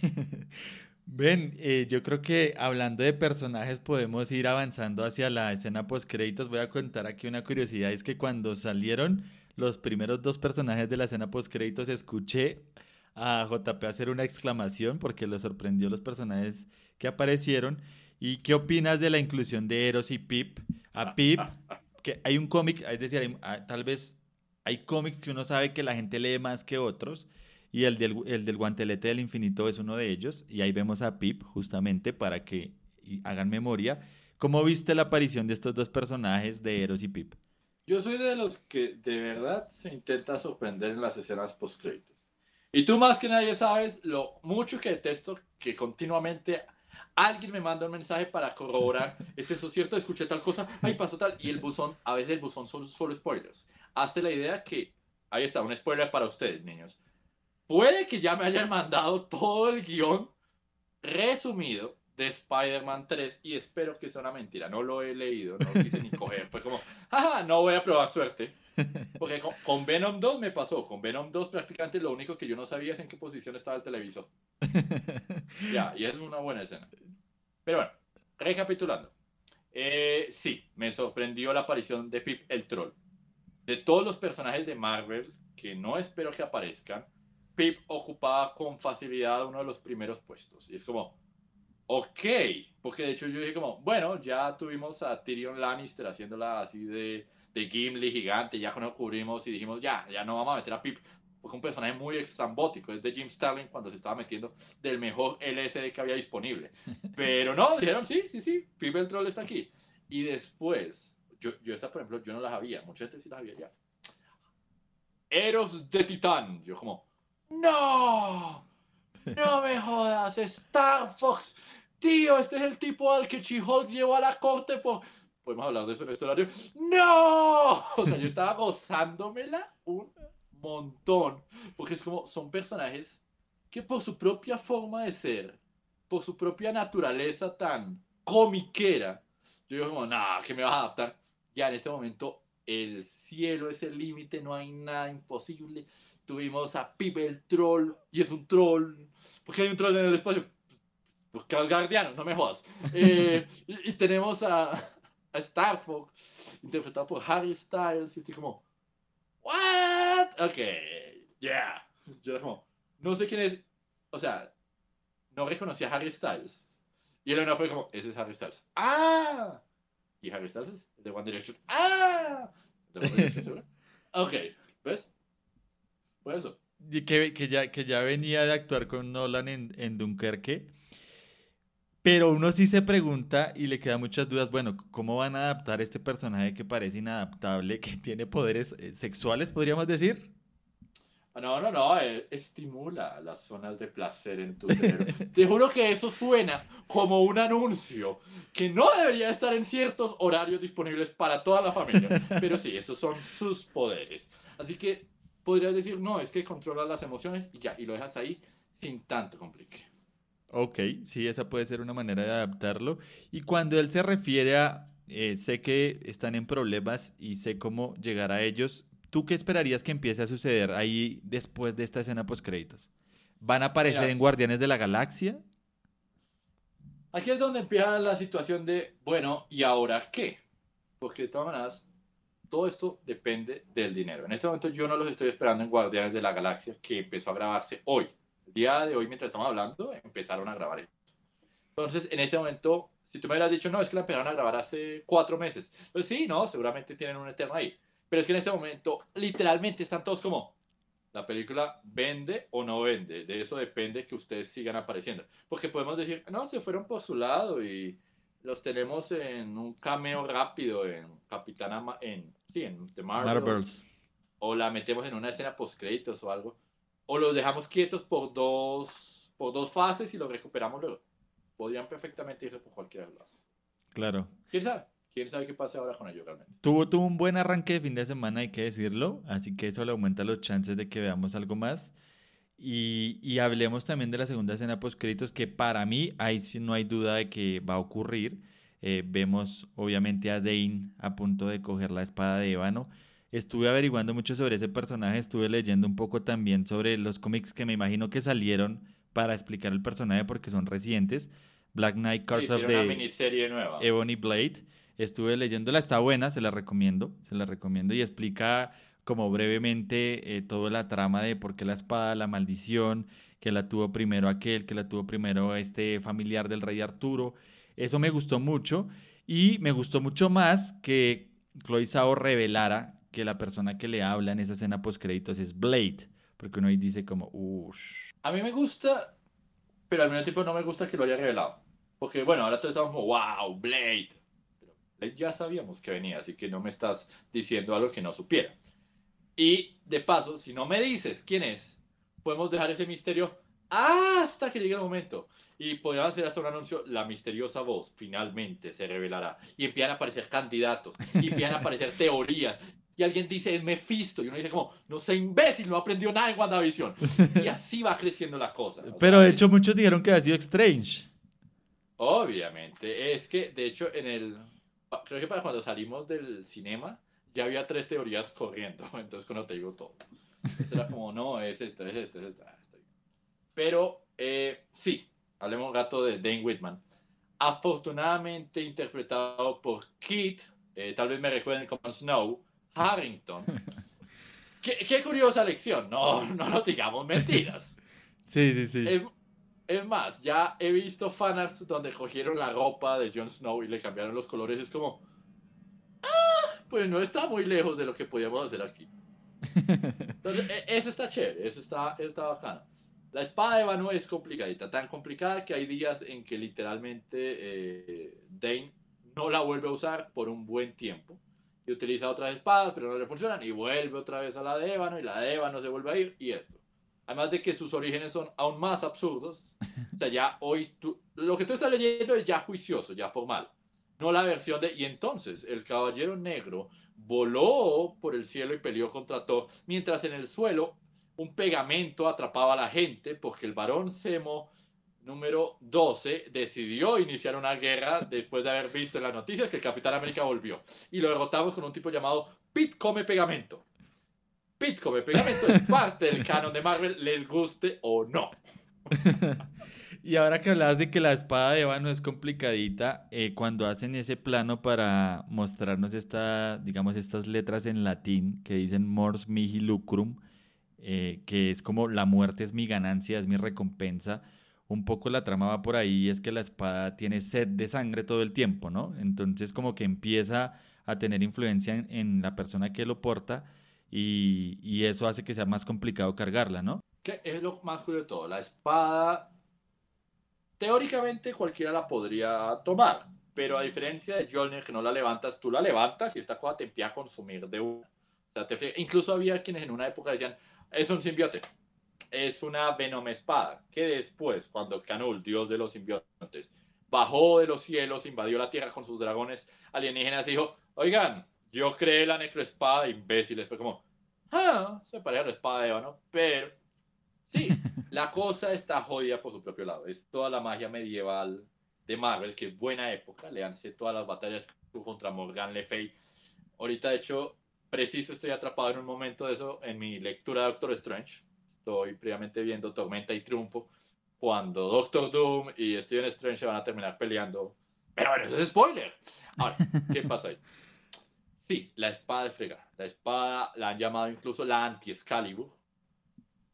Ven, eh, yo creo que hablando de personajes podemos ir avanzando hacia la escena post créditos. Voy a contar aquí una curiosidad, es que cuando salieron los primeros dos personajes de la escena post créditos escuché a J P hacer una exclamación porque le sorprendió los personajes que aparecieron. ¿Y qué opinas de la inclusión de Eros y Pip? A Pip, que hay un cómic, es decir, hay, a, tal vez hay cómics que uno sabe que la gente lee más que otros. Y el del, el del guantelete del infinito es uno de ellos. Y ahí vemos a Pip, justamente, para que hagan memoria. ¿Cómo viste la aparición de estos dos personajes de Eros y Pip? Yo soy de los que de verdad se intenta sorprender en las escenas post-créditos. Y tú más que nadie sabes lo mucho que detesto que continuamente alguien me manda un mensaje para corroborar. ¿Es eso cierto? Escuché tal cosa. Ay, pasó tal. Y el buzón, a veces el buzón son solo spoilers. Hazte la idea que, ahí está, un spoiler para ustedes, niños. Puede que ya me hayan mandado todo el guión resumido de Spider-Man tres y espero que sea una mentira. No lo he leído, no lo quise ni coger. Fue como, jaja, no voy a probar suerte. Porque con, con Venom dos me pasó. Con Venom dos prácticamente lo único que yo no sabía es en qué posición estaba el televisor. Ya, y es una buena escena. Pero bueno, recapitulando. Eh, sí, me sorprendió la aparición de Pip el Troll. De todos los personajes de Marvel que no espero que aparezcan, Pip ocupaba con facilidad uno de los primeros puestos. Y es como, ok, porque de hecho yo dije como, bueno, ya tuvimos a Tyrion Lannister haciéndola así de, de Gimli gigante, ya nos cubrimos y dijimos, ya, ya no vamos a meter a Pip, porque es un personaje muy extrambótico, es de Jim Starlin cuando se estaba metiendo del mejor L S D que había disponible. Pero no, dijeron, sí, sí, sí, Pip el Troll está aquí. Y después, yo, yo esta por ejemplo, yo no las había, mucha gente sí las había ya. Eros de Titán, yo como, ¡no! ¡No me jodas! ¡Star Fox! ¡Tío! Este es el tipo al que She-Hulk llevó a la corte por... ¿Podemos hablar de eso en este horario? ¡No! O sea, yo estaba gozándomela un montón. Porque es como, son personajes que por su propia forma de ser, por su propia naturaleza tan comiquera, yo digo como, nah, ¿qué me vas a adaptar? Ya en este momento, el cielo es el límite, no hay nada imposible. Tuvimos a Pip el Troll, y es un troll. ¿Por qué hay un troll en el espacio? Porque al guardiano, no me jodas. Eh, y, y tenemos a, a Star Fox, interpretado por Harry Styles, y estoy como, ¿what? Ok, yeah. Yo como, no sé quién es, o sea, no reconocí a Harry Styles. Y Elena fue como, ese es Harry Styles. ¡Ah! ¿Y Harry Styles es? ¿De One Direction? ¡Ah! ¿De One Direction, seguro? Ok, ¿ves? Por eso. Y que, que, ya, que ya venía de actuar con Nolan en, en Dunkerque. Pero uno sí se pregunta y le quedan muchas dudas. Bueno, ¿cómo van a adaptar este personaje que parece inadaptable, que tiene poderes eh, sexuales, podríamos decir? No, no, no. Eh, estimula las zonas de placer en tu cerebro. Te juro que eso suena como un anuncio que no debería estar en ciertos horarios disponibles para toda la familia. Pero sí, esos son sus poderes. Así que podrías decir, no, es que controla las emociones y ya, y lo dejas ahí sin tanto complique. Ok, sí, esa puede ser una manera de adaptarlo. Y cuando él se refiere a, eh, sé que están en problemas y sé cómo llegar a ellos, ¿tú qué esperarías que empiece a suceder ahí después de esta escena postcréditos? ¿Van a aparecer Mira, en Guardianes de la Galaxia? Aquí es donde empieza la situación de, bueno, ¿y ahora qué? Porque de todas maneras, todo esto depende del dinero. En este momento yo no los estoy esperando en Guardianes de la Galaxia, que empezó a grabarse hoy. El día de hoy, mientras estamos hablando, empezaron a grabar esto. Entonces, en este momento, si tú me hubieras dicho, no, es que la empezaron a grabar hace cuatro meses, pues sí, no, seguramente tienen un eterno ahí. Pero es que en este momento, literalmente, están todos como, la película vende o no vende. De eso depende que ustedes sigan apareciendo. Porque podemos decir, no, se fueron por su lado y los tenemos en un cameo rápido en Capitana, Ma en, sí, en The Marvels. Marvels. O la metemos en una escena post créditos o algo. O los dejamos quietos por dos, por dos fases y los recuperamos luego. Podrían perfectamente irse por cualquiera de las. Claro. ¿Quién sabe? ¿Quién sabe qué pasa ahora con ellos realmente? Tuvo, tuvo un buen arranque de fin de semana, hay que decirlo. Así que eso le aumenta los chances de que veamos algo más. Y, y hablemos también de la segunda escena post-créditos, que para mí ahí sí no hay duda de que va a ocurrir. Eh, vemos obviamente a Dane a punto de coger la espada de ébano. Estuve averiguando mucho sobre ese personaje, estuve leyendo un poco también sobre los cómics que me imagino que salieron para explicar el personaje porque son recientes. Black Knight, Curse sí, of tiene the una miniserie nueva. Ebony Blade. Estuve leyéndola, está buena, se la recomiendo, se la recomiendo y explica como brevemente eh, toda la trama de por qué la espada, la maldición, que la tuvo primero aquel, que la tuvo primero este familiar del rey Arturo. Eso me gustó mucho y me gustó mucho más que Chloe Zhao revelara que la persona que le habla en esa escena post créditos es Blade, porque uno ahí dice como, uff. A mí me gusta, pero al mismo tiempo no me gusta que lo haya revelado. Porque bueno, ahora todos estamos como, wow, Blade. Pero Blade ya sabíamos que venía, así que no me estás diciendo algo que no supiera. Y de paso, si no me dices quién es, podemos dejar ese misterio hasta que llegue el momento. Y podríamos hacer hasta un anuncio, la misteriosa voz finalmente se revelará. Y empiezan a aparecer candidatos, y empiezan a aparecer teorías. Y alguien dice, es Mephisto. Y uno dice como, no sé, imbécil, no aprendió nada en WandaVision. Y así va creciendo la cosa. Pero sea, de hecho es... muchos dijeron que había sido Strange. Obviamente. Es que, de hecho, en el... Creo que para cuando salimos del cinema, ya había tres teorías corriendo. Entonces, cuando te digo todo. Entonces era como, no, es esto, es esto, es esto. Ah, está bien. Pero, eh, sí. Hablemos un rato de Dane Whitman. Afortunadamente interpretado por Kit, eh, tal vez me recuerden como Snow, Harrington. ¿Qué, qué curiosa lección. No, no nos digamos mentiras. Sí, sí, sí. Es, es más, ya he visto fanarts donde cogieron la ropa de Jon Snow y le cambiaron los colores. Es como, ah, pues no está muy lejos de lo que podíamos hacer aquí. Entonces, eso está chévere, eso está, eso está bacano. La espada de ébano es complicadita, tan complicada que hay días en que literalmente eh, Dane no la vuelve a usar por un buen tiempo. Y utiliza otras espadas, pero no le funcionan, y vuelve otra vez a la de ébano, y la de ébano se vuelve a ir, y esto. Además de que sus orígenes son aún más absurdos. O sea, ya hoy, tú, lo que tú estás leyendo es ya juicioso, ya formal. No la versión de, y entonces, el caballero negro voló por el cielo y peleó contra Thor, mientras en el suelo un pegamento atrapaba a la gente porque el varón Zemo número doce decidió iniciar una guerra después de haber visto en las noticias que el Capitán América volvió. Y lo derrotamos con un tipo llamado Pete Come Pegamento. Pete Come Pegamento es parte del canon de Marvel, les guste o no. Y ahora que hablabas de que la espada de ébano es complicadita, eh, cuando hacen ese plano para mostrarnos esta, digamos, estas letras en latín que dicen Mors Mihi Lucrum, Eh, que es como la muerte es mi ganancia, es mi recompensa. Un poco la trama va por ahí, es que la espada tiene sed de sangre todo el tiempo, ¿no? Entonces como que empieza a tener influencia en, en la persona que lo porta y, y eso hace que sea más complicado cargarla, ¿no? Que es lo más curioso de todo. La espada, teóricamente cualquiera la podría tomar, pero a diferencia de Jolnir, que no la levantas, tú la levantas y esta cosa te empieza a consumir de una. O sea, te... Incluso había quienes en una época decían, es un simbiote, es una Venom espada, que después, cuando Canul, dios de los simbiontes, bajó de los cielos, invadió la tierra con sus dragones alienígenas y dijo, oigan, yo creé la necroespada, imbéciles. Fue como, ah, se parece a la espada de ébano, pero sí, la cosa está jodida por su propio lado. Es toda la magia medieval de Marvel, que es buena época, léanse todas las batallas contra Morgan Le Fay. Ahorita, de hecho, preciso estoy atrapado en un momento de eso en mi lectura de Doctor Strange. Estoy previamente viendo Tormenta y Triunfo cuando Doctor Doom y Stephen Strange se van a terminar peleando. Pero bueno, eso es spoiler. Ahora, ¿qué pasa ahí? Sí, la espada es fregada. La espada la han llamado incluso la anti-Excalibur.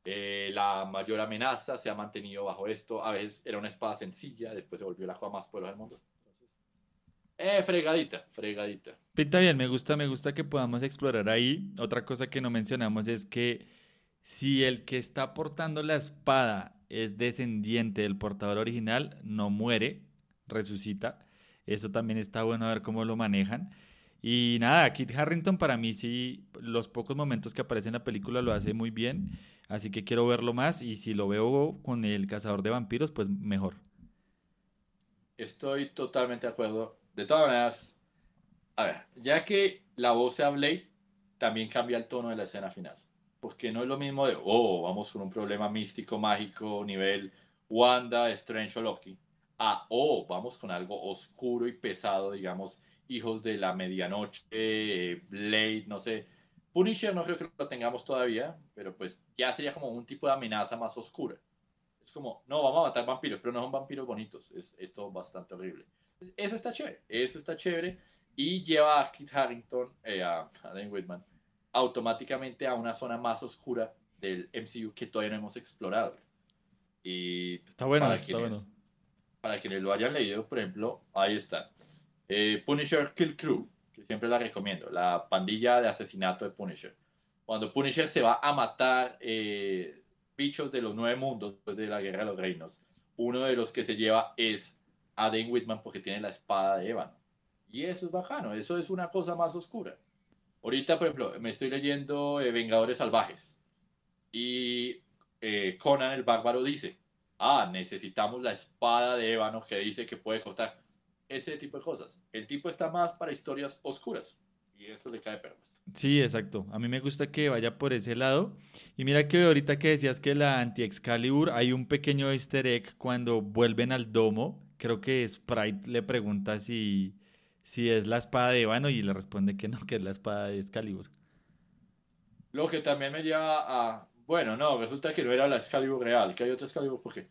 Eh, la mayor amenaza se ha mantenido bajo esto. A veces era una espada sencilla, después se volvió la cosa más poderosa del mundo. Entonces, eh, fregadita, fregadita. Pinta bien, me gusta, me gusta que podamos explorar ahí. Otra cosa que no mencionamos es que si el que está portando la espada es descendiente del portador original, no muere, resucita. Eso también está bueno a ver cómo lo manejan. Y nada, Kit Harington para mí sí, los pocos momentos que aparece en la película lo hace muy bien. Así que quiero verlo más y si lo veo con el cazador de vampiros, pues mejor. Estoy totalmente de acuerdo. De todas maneras, a ver, ya que la voz sea Blade, también cambia el tono de la escena final. Porque no es lo mismo de, oh, vamos con un problema místico, mágico, nivel Wanda, Strange o Loki, a, oh, vamos con algo oscuro y pesado, digamos, Hijos de la Medianoche, eh, Blade, no sé. Punisher no creo que lo tengamos todavía, pero pues ya sería como un tipo de amenaza más oscura. Es como, no, vamos a matar vampiros, pero no son vampiros bonitos, es, es todo bastante horrible. Eso está chévere, eso está chévere, y lleva a Kit Harington, eh, a, a Dan Whitman, automáticamente a una zona más oscura del M C U que todavía no hemos explorado. Y Está bueno, para está quienes, bueno. para quienes lo hayan leído, por ejemplo, ahí está. Eh, Punisher Kill Crew, que siempre la recomiendo, la pandilla de asesinato de Punisher. Cuando Punisher se va a matar eh, bichos de los nueve mundos después de la Guerra de los Reinos, uno de los que se lleva es a Dan Whitman porque tiene la espada de ébano. Y eso es bacano, eso es una cosa más oscura. Ahorita, por ejemplo, me estoy leyendo eh, Vengadores Salvajes y eh, Conan el Bárbaro dice, ah, necesitamos la espada de ébano que dice que puede cortar. Ese tipo de cosas. El tipo está más para historias oscuras y esto le cae perlas. Sí, exacto. A mí me gusta que vaya por ese lado. Y mira que ahorita que decías que la anti-Excalibur, hay un pequeño easter egg cuando vuelven al domo. Creo que Sprite le pregunta si, si es la espada de Ébano y le responde que no, que es la espada de Excalibur. Lo que también me lleva a, bueno, no, resulta que no era la Excalibur real, que hay otra Excalibur porque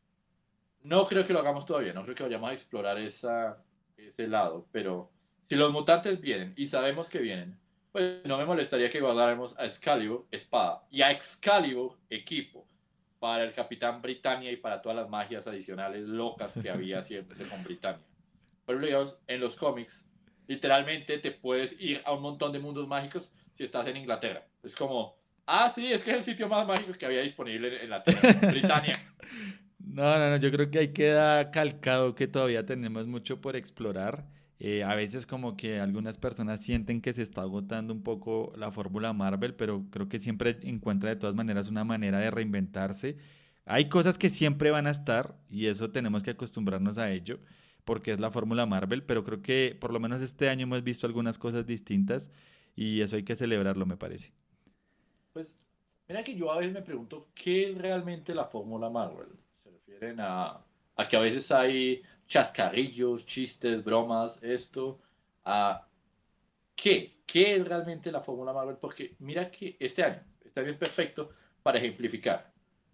no creo que lo hagamos todavía, no creo que vayamos a explorar esa, ese lado, pero si los mutantes vienen y sabemos que vienen, pues no me molestaría que guardáramos a Excalibur, espada, y a Excalibur, equipo, para el Capitán Britannia y para todas las magias adicionales locas que había siempre con Britannia. Pero digamos, en los cómics, literalmente te puedes ir a un montón de mundos mágicos si estás en Inglaterra. Es como, ah, sí, es que es el sitio más mágico que había disponible en, en la Tierra, Britannia. No, no, no, yo creo que ahí queda calcado que todavía tenemos mucho por explorar. Eh, a veces como que algunas personas sienten que se está agotando un poco la fórmula Marvel, pero creo que siempre encuentra de todas maneras una manera de reinventarse. Hay cosas que siempre van a estar y eso tenemos que acostumbrarnos a ello, porque es la fórmula Marvel, pero creo que por lo menos este año hemos visto algunas cosas distintas y eso hay que celebrarlo, me parece. Pues, mira que yo a veces me pregunto, ¿qué es realmente la fórmula Marvel? Se refieren a, a que a veces hay chascarrillos, chistes, bromas, esto. ¿A qué? ¿Qué es realmente la fórmula Marvel? Porque mira que este año, este año es perfecto para ejemplificar.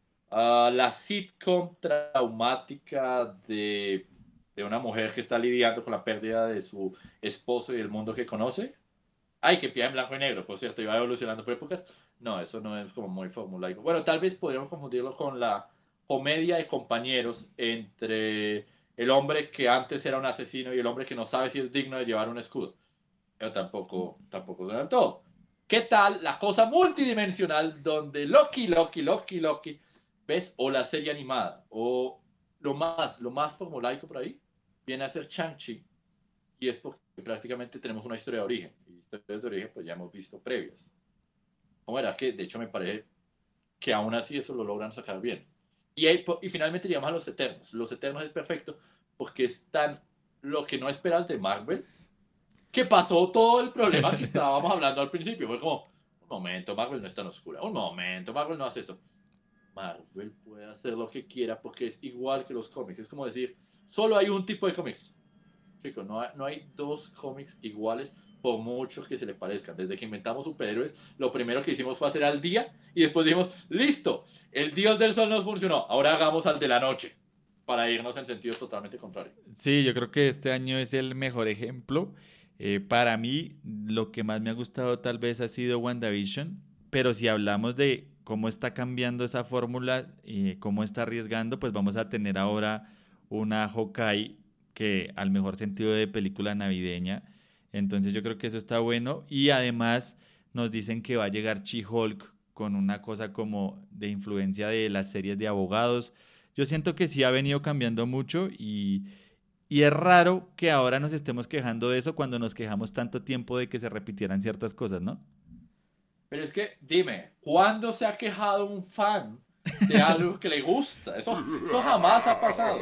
Uh, la sitcom traumática de, de una mujer que está lidiando con la pérdida de su esposo y el mundo que conoce. Ay, que empieza en blanco y negro, por cierto, iba evolucionando por épocas. No, eso no es como muy formulaico. Bueno, tal vez podríamos confundirlo con la comedia de compañeros entre el hombre que antes era un asesino y el hombre que no sabe si es digno de llevar un escudo. Pero tampoco, tampoco suena del todo. ¿Qué tal la cosa multidimensional donde Loki, Loki, Loki, Loki, ¿ves? O la serie animada, o lo más, lo más formulaico por ahí, viene a ser Shang-Chi, y es porque prácticamente tenemos una historia de origen, y historias de origen pues ya hemos visto previas. ¿Cómo era? Que de hecho me parece que aún así eso lo logran sacar bien. Y, ahí, y finalmente llegamos a los Eternos. Los Eternos es perfecto porque están lo que no esperas de Marvel, que pasó todo el problema que estábamos hablando al principio. Fue como, un momento, Marvel no es tan oscura, un momento, Marvel no hace esto. Marvel puede hacer lo que quiera porque es igual que los cómics. Es como decir, solo hay un tipo de cómics. Chicos, no hay, no hay dos cómics iguales por muchos que se le parezcan. Desde que inventamos superhéroes, lo primero que hicimos fue hacer al día y después dijimos, listo, el dios del sol nos funcionó, ahora hagamos al de la noche para irnos en sentido totalmente contrario. Sí, yo creo que este año es el mejor ejemplo. Eh, para mí, lo que más me ha gustado tal vez ha sido WandaVision, pero si hablamos de cómo está cambiando esa fórmula y cómo está arriesgando, pues vamos a tener ahora una Hawkeye que al mejor sentido de película navideña. Entonces yo creo que eso está bueno. Y además nos dicen que va a llegar She-Hulk con una cosa como de influencia de las series de abogados. Yo siento que sí ha venido cambiando mucho y, y es raro que ahora nos estemos quejando de eso cuando nos quejamos tanto tiempo de que se repitieran ciertas cosas, ¿no? Pero es que, dime, ¿cuándo se ha quejado un fan de algo que le gusta? Eso, eso jamás ha pasado.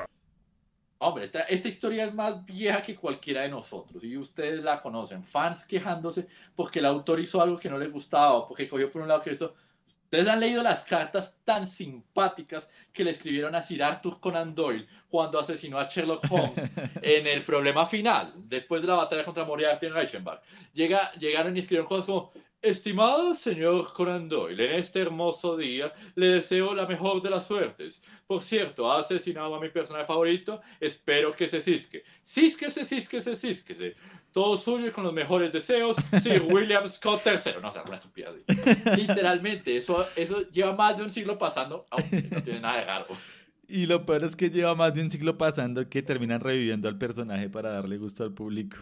Hombre, esta, esta historia es más vieja que cualquiera de nosotros y ustedes la conocen. Fans quejándose porque el autor hizo algo que no les gustaba, porque cogió por un lado que esto... Ustedes han leído las cartas tan simpáticas que le escribieron a Sir Arthur Conan Doyle cuando asesinó a Sherlock Holmes en el problema final, después de la batalla contra Moriarty en Reichenbach. Llega, llegaron y escribieron cosas como: estimado señor Conan Doyle, en este hermoso día le deseo la mejor de las suertes. Por cierto, ha asesinado a mi personaje favorito, espero que se cisque. Císquese, císquese, císquese. Todo suyo y con los mejores deseos, Sir William Scott tercero. No, o sea, una estupidez así. Literalmente, eso, eso lleva más de un siglo pasando, aunque no tiene nada de raro. Y lo peor es que lleva más de un siglo pasando que terminan reviviendo al personaje para darle gusto al público.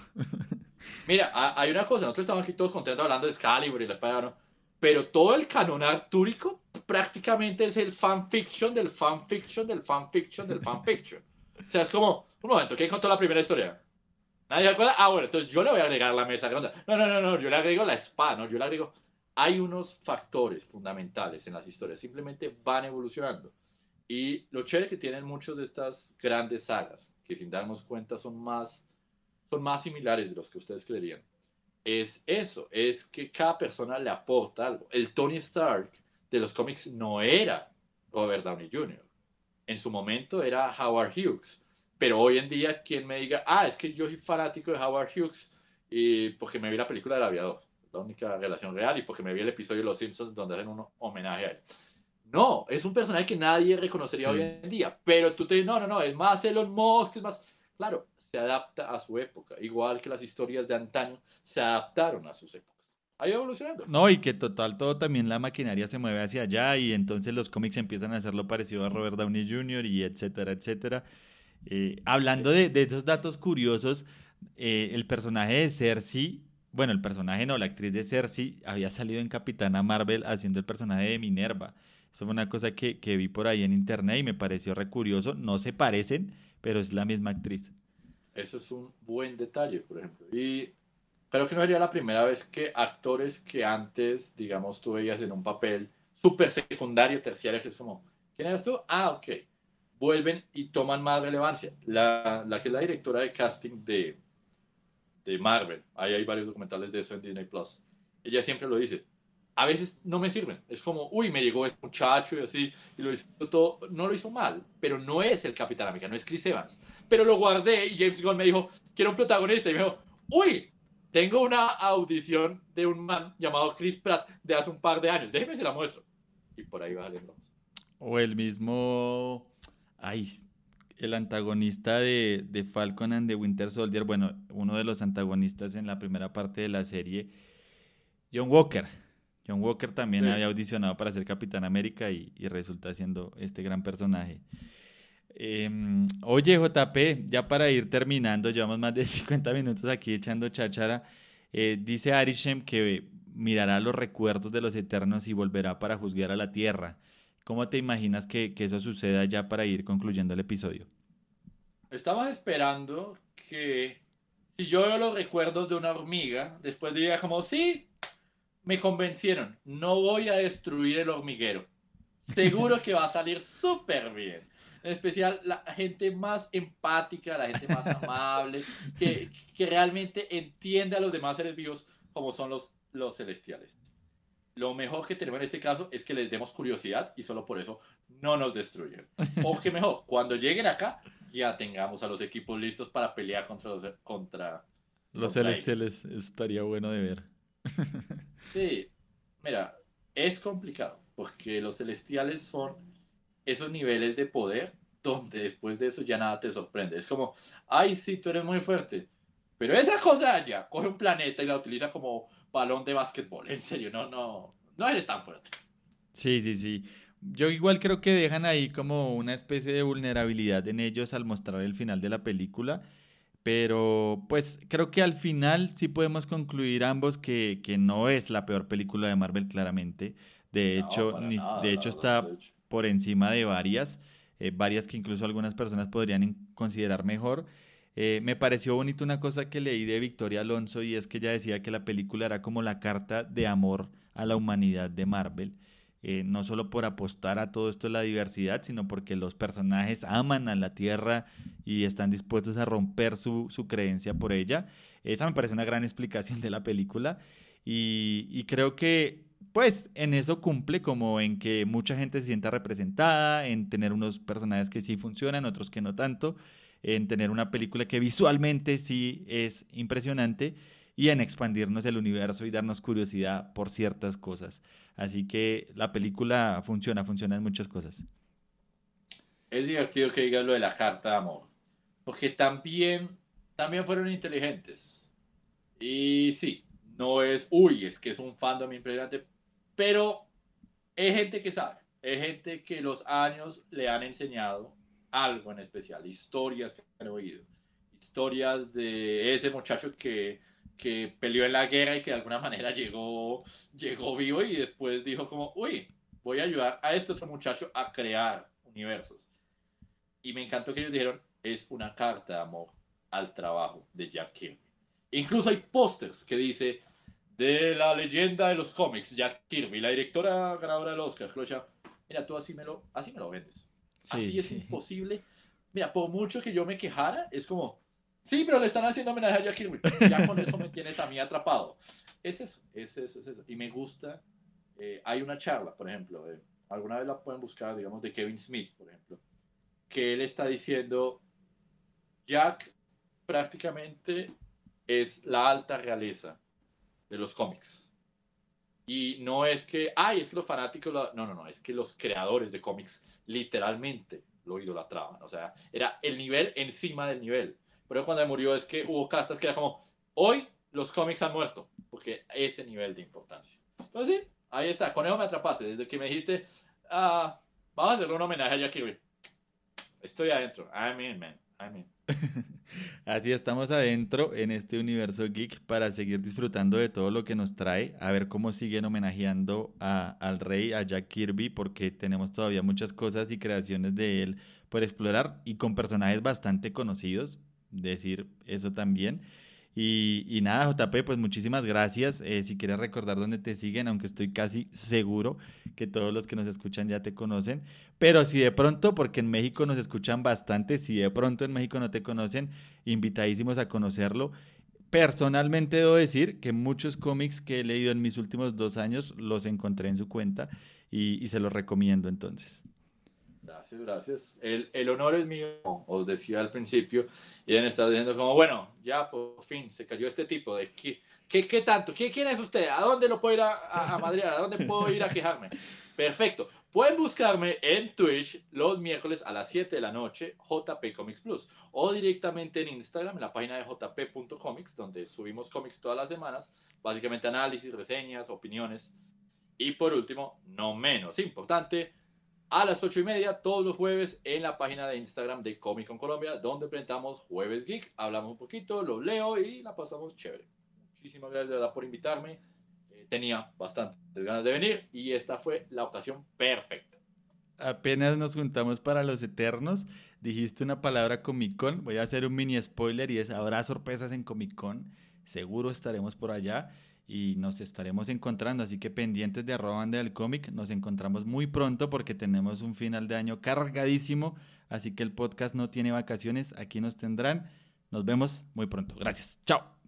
Mira, hay una cosa, nosotros estamos aquí todos contentos hablando de Excalibur y la espada, ¿no? Pero todo el canon artúrico prácticamente es el fanfiction del fanfiction del fanfiction del fanfiction. O sea, es como, un momento, ¿quién contó la primera historia? ¿Nadie se acuerda? Ah, bueno, entonces yo le voy a agregar la mesa redonda. No, no, no, no, yo le agrego la espada, no, yo le agrego... Hay unos factores fundamentales en las historias, simplemente van evolucionando. Y lo chévere que tienen muchos de estas grandes sagas, que sin darnos cuenta son más, son más similares de los que ustedes creerían, es eso, es que cada persona le aporta algo. El Tony Stark de los cómics no era Robert Downey junior En su momento era Howard Hughes. Pero hoy en día, quien me diga, ah, es que yo soy fanático de Howard Hughes y porque me vi la película del Aviador, la única relación real, y porque me vi el episodio de Los Simpsons donde hacen un homenaje a él. No, es un personaje que nadie reconocería sí. hoy en día, pero tú te dices, no, no, no, es más Elon Musk, es más... Claro, se adapta a su época, igual que las historias de antaño se adaptaron a sus épocas. Ha ido evolucionando. No, y que total, todo también la maquinaria se mueve hacia allá y entonces los cómics empiezan a hacerlo parecido a Robert Downey junior y etcétera, etcétera. Eh, hablando de, de esos datos curiosos, eh, el personaje de Cersei, bueno, el personaje no, la actriz de Cersei había salido en Capitana Marvel haciendo el personaje de Minerva. Eso fue una cosa que, que vi por ahí en internet y me pareció re curioso. No se parecen, pero es la misma actriz. Eso es un buen detalle, por ejemplo. Y creo que no sería la primera vez que actores que antes, digamos, tú veías en un papel súper secundario, terciario, que es como, ¿quién eres tú? Ah, ok. Vuelven y toman más relevancia. La, la que es la directora de casting de, de Marvel, ahí hay varios documentales de eso en Disney Plus. Ella siempre lo dice. A veces no me sirven. Es como, uy, me llegó este muchacho y así, y lo hizo todo. No lo hizo mal, pero no es el Capitán América, no es Chris Evans. Pero lo guardé y James Gunn me dijo, quiero un protagonista. Y me dijo, uy, tengo una audición de un man llamado Chris Pratt de hace un par de años. Déjeme se la muestro. Y por ahí va saliendo. O el mismo... Ay, el antagonista de, de Falcon and the Winter Soldier, bueno, uno de los antagonistas en la primera parte de la serie, John Walker. John Walker también sí. había audicionado para ser Capitán América y, y resulta siendo este gran personaje. Eh, oye, J P, ya para ir terminando, llevamos más de cincuenta minutos aquí echando cháchara. Eh, dice Arishem que mirará los recuerdos de los Eternos y volverá para juzgar a la Tierra. ¿Cómo te imaginas que, que eso suceda ya para ir concluyendo el episodio? Estamos esperando que si yo veo los recuerdos de una hormiga, después diría como, sí, me convencieron, no voy a destruir el hormiguero. Seguro que va a salir súper bien. En especial la gente más empática, la gente más amable, que, que realmente entiende a los demás seres vivos como son los, los celestiales. Lo mejor que tenemos en este caso es que les demos curiosidad y solo por eso no nos destruyen. O que mejor, cuando lleguen acá, ya tengamos a los equipos listos para pelear contra los, contra, los contra celestiales. Ellos. Estaría bueno de ver. Sí, mira, es complicado porque los celestiales son esos niveles de poder donde después de eso ya nada te sorprende. Es como, ay, sí, tú eres muy fuerte, pero esa cosa allá coge un planeta y la utiliza como balón de básquetbol. En serio, no, no, no eres tan fuerte. Sí, sí, sí. Yo igual creo que dejan ahí como una especie de vulnerabilidad en ellos al mostrar el final de la película, pero pues creo que al final sí podemos concluir ambos que, que no es la peor película de Marvel claramente. De No, hecho, para ni- nada, de la hecho verdad es está hecho. por encima de varias, eh, varias que incluso algunas personas podrían in- considerar mejor. Eh, me pareció bonito una cosa que leí de Victoria Alonso y es que ella decía que la película era como la carta de amor a la humanidad de Marvel, eh, no solo por apostar a todo esto de la diversidad, sino porque los personajes aman a la Tierra y están dispuestos a romper su, su creencia por ella. Esa me parece una gran explicación de la película y, y creo que pues en eso cumple como en que mucha gente se sienta representada, en tener unos personajes que sí funcionan, otros que no tanto, en tener una película que visualmente sí es impresionante y en expandirnos el universo y darnos curiosidad por ciertas cosas. Así que la película funciona, funciona en muchas cosas. Es divertido que digas lo de la carta de amor, porque también, también fueron inteligentes. Y sí, no es, uy, es que es un fandom impresionante, pero es gente que sabe, es gente que los años le han enseñado algo en especial, historias que han oído, historias de ese muchacho que, que peleó en la guerra y que de alguna manera llegó, llegó vivo y después dijo como, uy, voy a ayudar a este otro muchacho a crear universos. Y me encantó que ellos dijeron, es una carta de amor al trabajo de Jack Kirby. Incluso hay pósters que dice, de la leyenda de los cómics, Jack Kirby, la directora ganadora del Oscar, Chloe Zhao. Mira, tú así me lo, así me lo vendes. Así Sí, es sí. imposible. Mira, por mucho que yo me quejara, es como, sí, pero le están haciendo homenaje a Jack Kirby. Ya con eso me tienes a mí atrapado. Es eso, es eso, es eso. Y me gusta. Eh, hay una charla, por ejemplo, de, alguna vez la pueden buscar, digamos, de Kevin Smith, por ejemplo, que él está diciendo, Jack prácticamente es la alta realeza de los cómics. Y no es que, ay, es que los fanáticos, lo... no, no, no, es que los creadores de cómics literalmente lo idolatraban. O sea, era el nivel encima del nivel. Pero cuando murió es que hubo cartas que era como, hoy los cómics han muerto, porque ese nivel de importancia. Entonces sí, ahí está, con eso me atrapaste. Desde que me dijiste, ah, vamos a hacerle un homenaje a Jack Kirby. Estoy adentro. I'm in, man. I'm in. Así estamos adentro en este universo geek para seguir disfrutando de todo lo que nos trae, a ver cómo siguen homenajeando a, al rey, a Jack Kirby, porque tenemos todavía muchas cosas y creaciones de él por explorar y con personajes bastante conocidos, decir eso también. Y, y nada, J P, pues muchísimas gracias. Eh, si quieres recordar dónde te siguen, aunque estoy casi seguro que todos los que nos escuchan ya te conocen, pero si de pronto, porque en México nos escuchan bastante, si de pronto en México no te conocen, invitadísimos a conocerlo. Personalmente debo decir que muchos cómics que he leído en mis últimos dos años los encontré en su cuenta y, y se los recomiendo entonces. Gracias, gracias. El, el honor es mío, os decía al principio, y han estado diciendo como, bueno, ya por fin se cayó este tipo de, ¿qué, qué, qué tanto? ¿Qué, ¿Quién es usted? ¿A dónde lo puedo ir a, a, a madrear? ¿A dónde puedo ir a quejarme? Perfecto. Pueden buscarme en Twitch los miércoles a las siete de la noche, J P Comics Plus, o directamente en Instagram, en la página de j p punto comics, donde subimos cómics todas las semanas, básicamente análisis, reseñas, opiniones, y por último, no menos importante, a las ocho y media todos los jueves en la página de Instagram de Comic Con Colombia, donde presentamos Jueves Geek, hablamos un poquito, lo leo y la pasamos chévere. Muchísimas gracias de verdad por invitarme. Eh, tenía bastantes ganas de venir y esta fue la ocasión perfecta. Apenas nos juntamos para los Eternos, dijiste una palabra Comic Con, voy a hacer un mini spoiler y es, habrá sorpresas en Comic Con, seguro estaremos por allá y nos estaremos encontrando, así que pendientes de arroba banda del cómic, nos encontramos muy pronto porque tenemos un final de año cargadísimo, así que el podcast no tiene vacaciones, aquí nos tendrán, nos vemos muy pronto, gracias, chao.